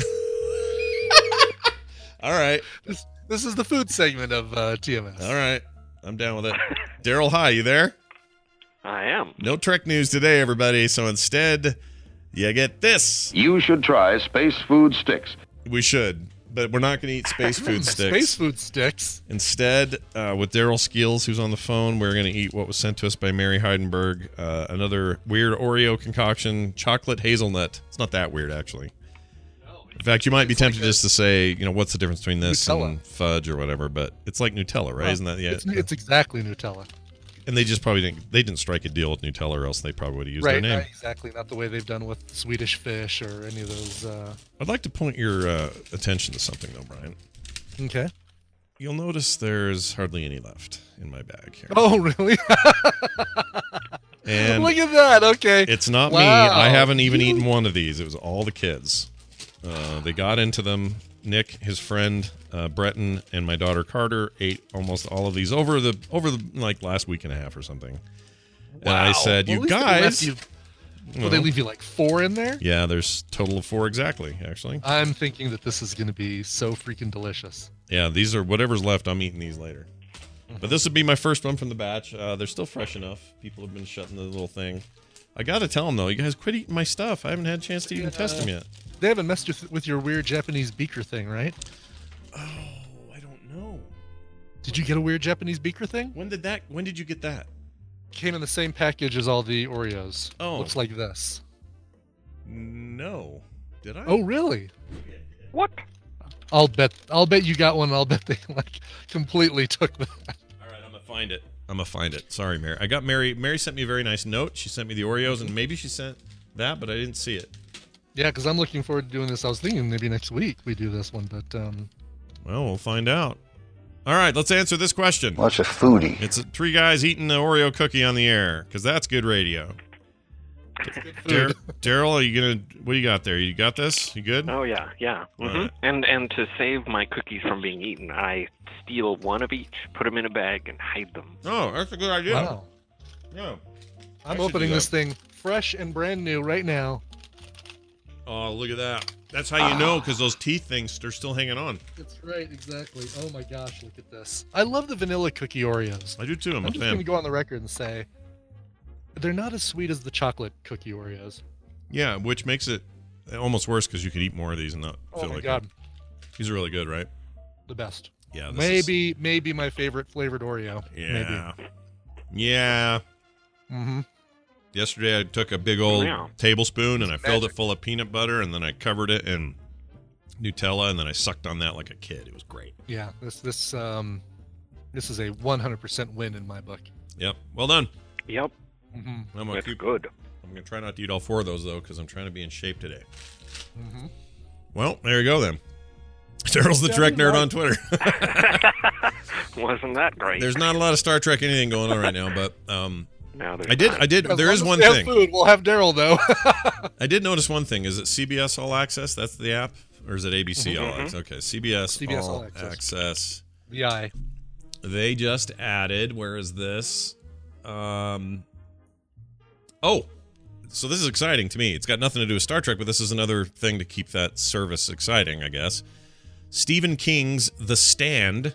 All right. This is the food segment of TMS. All right. I'm down with it. Daryl, hi. You there? I am. No Trek news today, everybody. So instead, you get this. You should try Space Food Sticks. We should. but we're not going to eat space food sticks. Space food sticks. Instead, with Daryl Skeels, who's on the phone, we're going to eat what was sent to us by Mary Heidenberg, another weird Oreo concoction, chocolate hazelnut. It's not that weird, actually. In fact, you might be tempted just to say, what's the difference between this and fudge or whatever, but it's like Nutella, right? Isn't that It's exactly Nutella. And they just probably didn't strike a deal with Nutella, or else they probably would have used their name. Right, exactly. Not the way they've done with Swedish Fish or any of those. I'd like to point your attention to something, though, Brian. Okay. You'll notice there's hardly any left in my bag here. Oh, really? And look at that. Okay. It's not me. I haven't even eaten one of these. It was all the kids. They got into them. Nick, his friend Breton, and my daughter Carter ate almost all of these over the like last week and a half or something. Wow. And I said, "You guys." Will they leave you like 4 in there? Yeah, there's a total of 4 exactly, actually. I'm thinking that this is going to be so freaking delicious. Yeah, these are whatever's left. I'm eating these later. But this would be my first one from the batch. They're still fresh enough. People have been shutting the little thing. I got to tell them, though, you guys quit eating my stuff. I haven't had a chance to even test them yet. They haven't messed with your weird Japanese beaker thing, right? Oh, I don't know. Did you get a weird Japanese beaker thing? When did you get that? Came in the same package as all the Oreos. Oh. Looks like this. No. Did I? Oh, really? What? I'll bet you got one. I'll bet they completely took that. All right, I'm gonna find it. Sorry, Mary. I got Mary. Mary sent me a very nice note. She sent me the Oreos, and maybe she sent that, but I didn't see it. Yeah, because I'm looking forward to doing this. I was thinking maybe next week we do this one, but well, we'll find out. All right, let's answer this question. What's a foodie? It's 3 guys eating an Oreo cookie on the air, because that's good radio. Daryl, are you gonna? What do you got there? You got this? You good? Oh yeah. Right. And to save my cookies from being eaten, I steal one of each, put them in a bag, and hide them. Oh, that's a good idea. Wow. Yeah. I'm opening this thing fresh and brand new right now. Oh, look at that. That's how you know, because those teeth things, they're still hanging on. That's right, exactly. Oh my gosh, look at this. I love the vanilla cookie Oreos. I do too. I'm a just fan. going to go on the record and say they're not as sweet as the chocolate cookie Oreos. Yeah, which makes it almost worse because you could eat more of these and not feel like my God. These are really good, right? The best. Yeah. Maybe my favorite flavored Oreo. Yeah. Maybe. Yeah. Mm-hmm. Yesterday I took a big old tablespoon and I filled it full of peanut butter and then I covered it in Nutella and then I sucked on that like a kid. It was great. Yeah, this is a 100% win in my book. Yep. Well done. Yep. Mm-hmm. That's good. I'm going to try not to eat all 4 of those, though, because I'm trying to be in shape today. Mm-hmm. Well, there you go, then. Daryl's the Trek nerd on Twitter. Wasn't that great? There's not a lot of Star Trek anything going on right now, but I did. As there long is as one they have thing. Food, we'll have Daryl, though. I did notice one thing. Is it CBS All Access? That's the app? Or is it ABC All Access? Okay, CBS All Access. VI. They just added, where is this? So this is exciting to me. It's got nothing to do with Star Trek, but this is another thing to keep that service exciting, I guess. Stephen King's The Stand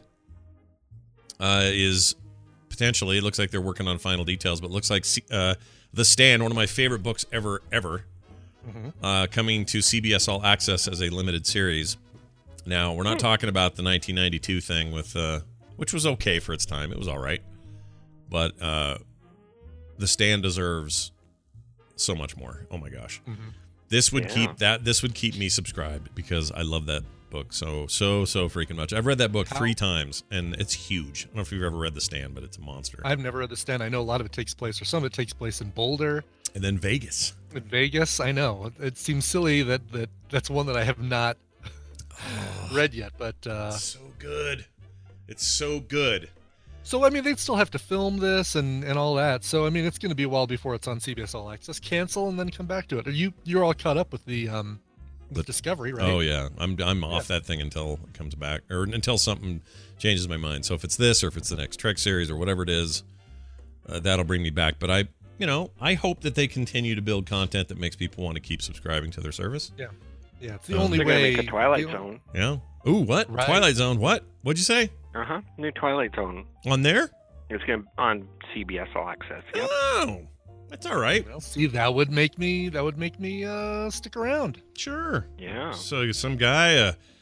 is potentially, it looks like they're working on final details, but it looks like The Stand, one of my favorite books ever, coming to CBS All Access as a limited series. Now, we're not talking about the 1992 thing with, which was okay for its time. It was all right. But The Stand deserves so much more. Oh my gosh. Mm-hmm. This would keep me subscribed because I love that book so freaking much. I've read that book 3 times and it's huge. I don't know if you've ever read The Stand, but it's a monster. I've never read The Stand. I know a lot of it takes place, or some of it takes place in Boulder. And then Vegas. In Vegas, I know. It seems silly that's one that I have not read yet, but so good. It's so good. So, I mean, they'd still have to film this and all that. So, I mean, it's going to be a while before it's on CBS All Access. Cancel and then come back to it. You're all caught up with the Discovery, right? Oh, yeah. I'm off that thing until it comes back, or until something changes my mind. So if it's this or if it's the next Trek series or whatever it is, that'll bring me back. But I hope that they continue to build content that makes people want to keep subscribing to their service. Yeah. Yeah, it's the only way. They're going to make a Twilight Zone. Yeah. Ooh, what? Right. Twilight Zone, what? What'd you say? New Twilight Zone. On there? It's going to on CBS All Access. Yep. Oh, that's all right. Well, see, that would make me stick around. Sure. Yeah. So some guy,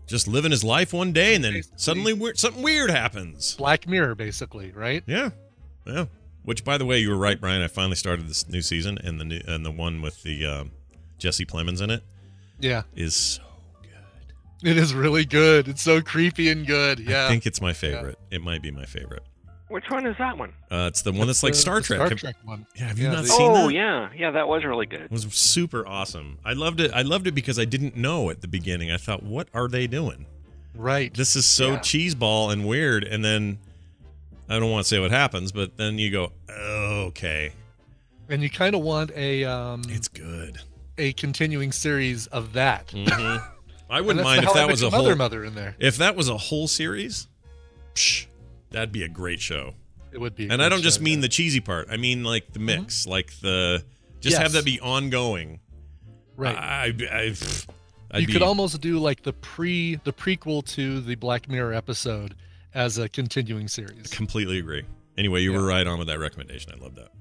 just living his life one day, and then suddenly something weird happens. Black Mirror, basically, right? Yeah. Which, by the way, you were right, Brian. I finally started this new season, and the one with the Jesse Plemons in it. Yeah, is so good. It is really good. It's so creepy and good. Yeah, I think it's my favorite. Yeah. It might be my favorite. Which one is that one? It's the one that's like Star Trek. Star Trek one. Yeah, have you not seen that? Oh, yeah, that was really good. It was super awesome. I loved it because I didn't know at the beginning. I thought, what are they doing? Right. This is so cheeseball and weird, and then I don't want to say what happens, but then you go, oh, okay. And you kind of want a it's good. A continuing series of that. Mm-hmm. I wouldn't mind if that was a whole mother in there. If that was a whole series, that'd be a great show. It would be. And I don't just mean the cheesy part. I mean like the mix, like the have that be ongoing. Right. You could almost do like the prequel to the Black Mirror episode as a continuing series. Completely agree. Anyway, you were right on with that recommendation. I love that.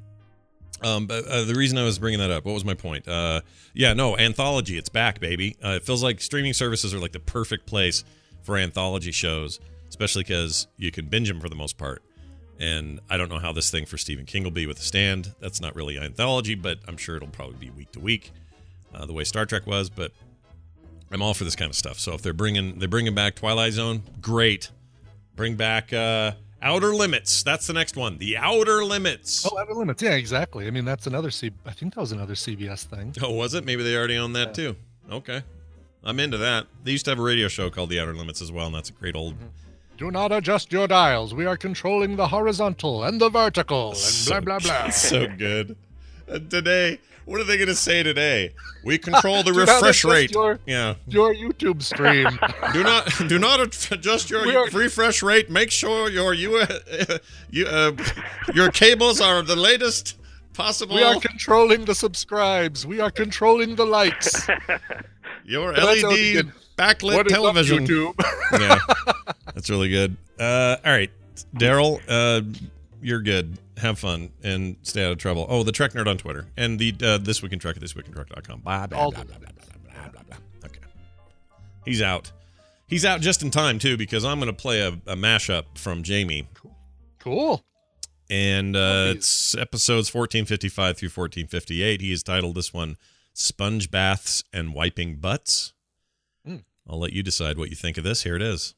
But the reason I was bringing that up, what was my point? Anthology. It's back, baby. It feels like streaming services are like the perfect place for anthology shows, especially because you can binge them for the most part. And I don't know how this thing for Stephen King will be with The Stand. That's not really anthology, but I'm sure it'll probably be week to week, the way Star Trek was. But I'm all for this kind of stuff. So if they're bringing back Twilight Zone, great. Bring back Outer Limits. That's the next one. The Outer Limits. Oh, Outer Limits. Yeah, exactly. I mean, that's another I think that was another CBS thing. Oh, was it? Maybe they already own that too. Okay. I'm into that. They used to have a radio show called The Outer Limits as well, and that's a great old... Do not adjust your dials. We are controlling the horizontal and the vertical and blah, blah, blah. So good. Today, what are they going to say today? We control the refresh rate. Your YouTube stream. do not adjust your refresh rate. Make sure your cables are the latest possible. We are controlling the subscribes. We are controlling the likes. Your LED backlit television. Yeah, that's really good. All right, Daryl, you're good. Have fun and stay out of trouble. Oh, the Trek Nerd on Twitter and the This Week in Trek at thisweekintrek.com. Blah, blah, blah, blah, blah, blah, blah, blah. Okay. He's out. He's out just in time, too, because I'm going to play a mashup from Jamie. Cool. And it's episodes 1455 through 1458. He has titled this one Sponge Baths and Wiping Butts. I'll let you decide what you think of this. Here it is.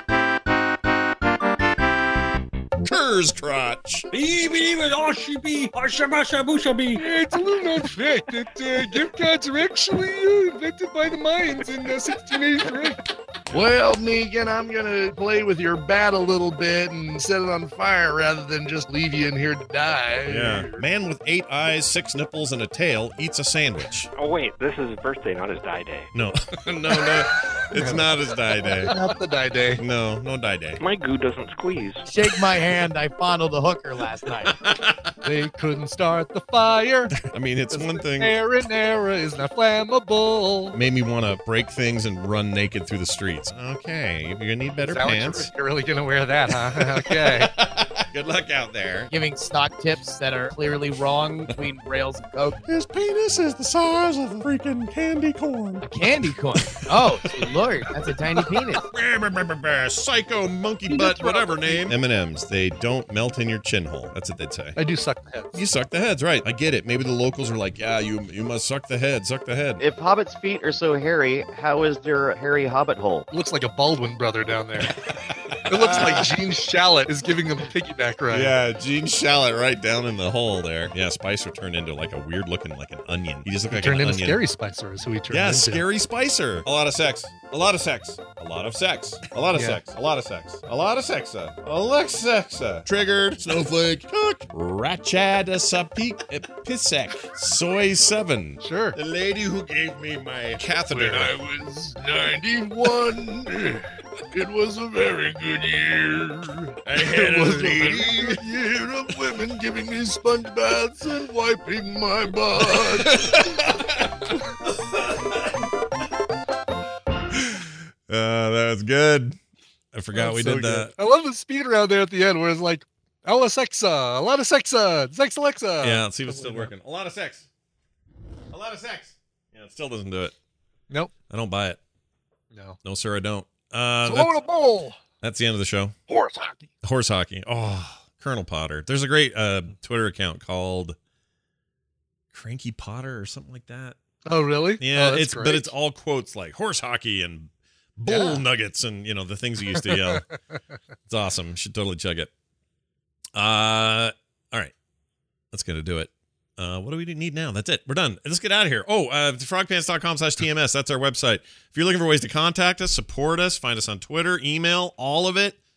Kerr's crotch. It's a little known fact that gift cards were actually invented by the Mayans in 1683. Well, Negan, I'm going to play with your bat a little bit and set it on fire rather than just leave you in here to die. Yeah. Man with 8 eyes, 6 nipples, and a tail eats a sandwich. Oh, wait. This is his birthday, not his die day. No. No. It's not his die day. Not the die day. No die day. My goo doesn't squeeze. Shake my hand. I fondled a hooker last night. They couldn't start the fire. I mean, it's one thing. Air in error is not flammable. Made me want to break things and run naked through the streets. Okay, you're going to need better pants. You're really going to wear that, huh? Okay. Good luck out there. Giving stock tips that are clearly wrong between rails and coke. His penis is the size of a freaking candy corn. A candy corn? Oh, Lord, that's a tiny penis. Psycho monkey butt, whatever name. M&M's, they don't melt in your chin hole. That's what they'd say. I do suck the heads. You suck the heads, right. I get it. Maybe the locals are like, yeah, you must suck the head. If Hobbit's feet are so hairy, how is their hairy Hobbit hole? It looks like a Baldwin brother down there. It looks like Gene Shalit is giving them a piggyback ride. Yeah, Gene Shalit right down in the hole there. Yeah, Spicer turned into like a weird looking, like an onion. He just looked like an onion. Turned into Scary Spicer is who he turned into. Yeah, Scary Spicer. A lot of sex. A lot of sex. A lot of sex. A lot of sex. A lot of sex. A lot of sexa. Alexa. Triggered. Snowflake. Cook. Ratchadasapik Pisek. Soy 7. Sure. The lady who gave me my catheter. When I was 91, it was a very good year. I had it was a very good year of women giving me sponge baths and wiping my butt. That was good. I forgot we did that. I love the speed around there at the end where it's like, Alexa, a lot of sexa, sex Alexa. Yeah, let's see if it's still working. A lot of sex. A lot of sex. Yeah, it still doesn't do it. Nope. I don't buy it. No. No, sir, I don't. Bowl. That's the end of the show. Horse hockey. Horse hockey. Oh, Colonel Potter. There's a great Twitter account called Cranky Potter or something like that. Oh, really? Yeah, oh, but it's all quotes like horse hockey and bull nuggets and the things he used to yell. It's awesome. You should totally check it. All right. That's going to do it. What do we need now? That's it. We're done. Let's get out of here. Oh, frogpants.com/TMS. That's our website. If you're looking for ways to contact us, support us, find us on Twitter, email, all of it,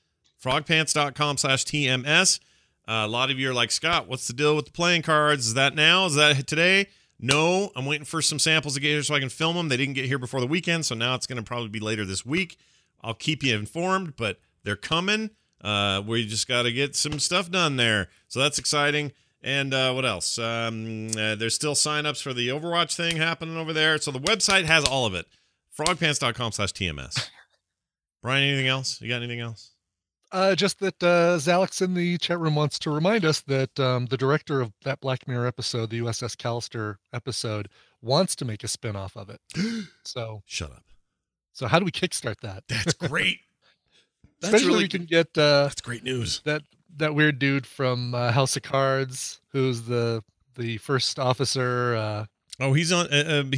frogpants.com/TMS. A lot of you are like, Scott, what's the deal with the playing cards? Is that now? Is that today? No, I'm waiting for some samples to get here so I can film them. They didn't get here before the weekend, so now it's going to probably be later this week. I'll keep you informed, but they're coming. We just got to get some stuff done there. So that's exciting. And what else? There's still signups for the Overwatch thing happening over there. So the website has all of it. frogpants.com/TMS. Brian, anything else? You got anything else? Just that Zalex in the chat room wants to remind us that the director of that Black Mirror episode, the USS Callister episode, wants to make a spin-off of it. So shut up. So how do we kickstart that? That's great. Especially we can get that's great news. That weird dude from House of Cards, who's the first officer. He's in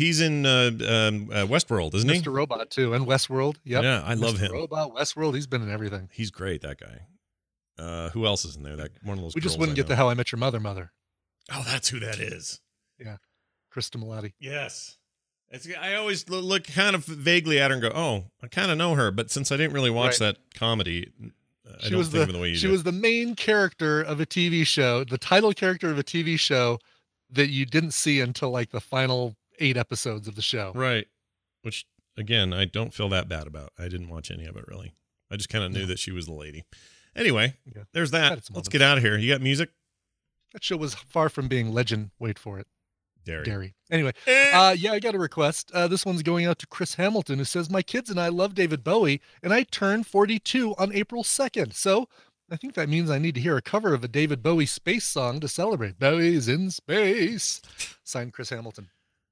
Westworld, isn't he? Mr. Robot too, and Westworld. Yep. Yeah, I love him. Robot, Westworld. He's been in everything. He's great. That guy. Who else is in there? That one of those. We just wouldn't get the How I Met Your Mother. Oh, that's who that is. Yeah, Krista Milotti. Yes. I always look kind of vaguely at her and go, "Oh, I kind of know her," but since I didn't really watch that comedy, I don't think of it the way you do. She was the main character of a TV show, the title character of a TV show that you didn't see until like the final 8 episodes of the show. Right. Which, again, I don't feel that bad about. I didn't watch any of it, really. I just kind of knew that she was the lady. Anyway, there's that. Let's get out of here. You got music? That show was far from being legend. Wait for it. Dairy. Anyway, I got a request. This one's going out to Chris Hamilton, who says, my kids and I love David Bowie, and I turn 42 on April 2nd. So I think that means I need to hear a cover of a David Bowie space song to celebrate. Bowie's in space. Signed, Chris Hamilton.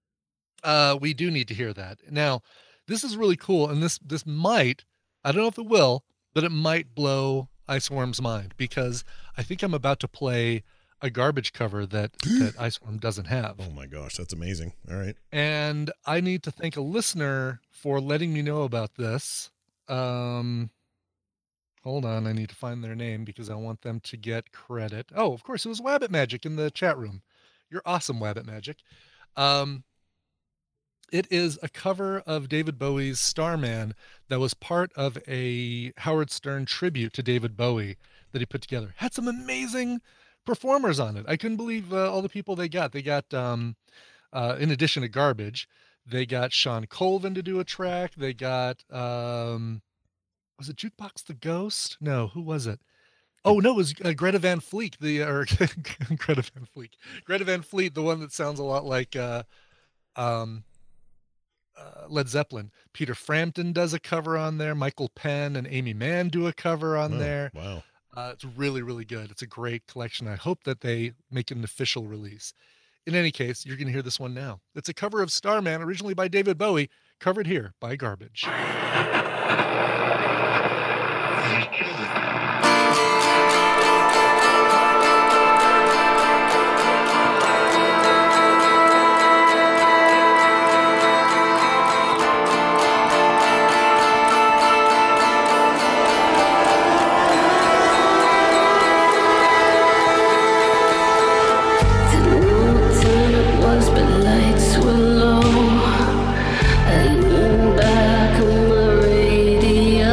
We do need to hear that. Now, this is really cool, and this might, I don't know if it will, but it might blow Iceworm's mind, because I think I'm about to play a garbage cover that Iceworm doesn't have. Oh my gosh, that's amazing. All right. And I need to thank a listener for letting me know about this. Hold on, I need to find their name because I want them to get credit. Oh, of course, it was Wabbit Magic in the chat room. You're awesome, Wabbit Magic. It is a cover of David Bowie's Starman that was part of a Howard Stern tribute to David Bowie that he put together. Had some amazing performers on it. I couldn't believe all the people they got. They got, in addition to Garbage, they got Sean Colvin to do a track. They got, was it Jukebox the Ghost? No, who was it? Oh no, it was Greta Van Fleet. Greta Van Fleet, the one that sounds a lot like Led Zeppelin. Peter Frampton does a cover on there. Michael Penn and Amy Mann do a cover on there. Wow. It's really, really good. It's a great collection. I hope that they make an official release. In any case, you're going to hear this one now. It's a cover of Starman, originally by David Bowie, covered here by Garbage. Back on my radio.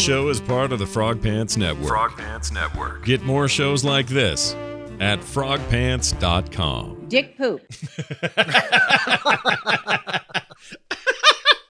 show is part of the Frog Pants Network. Frog Pants Network. Get more shows like this at frogpants.com. Dick poop.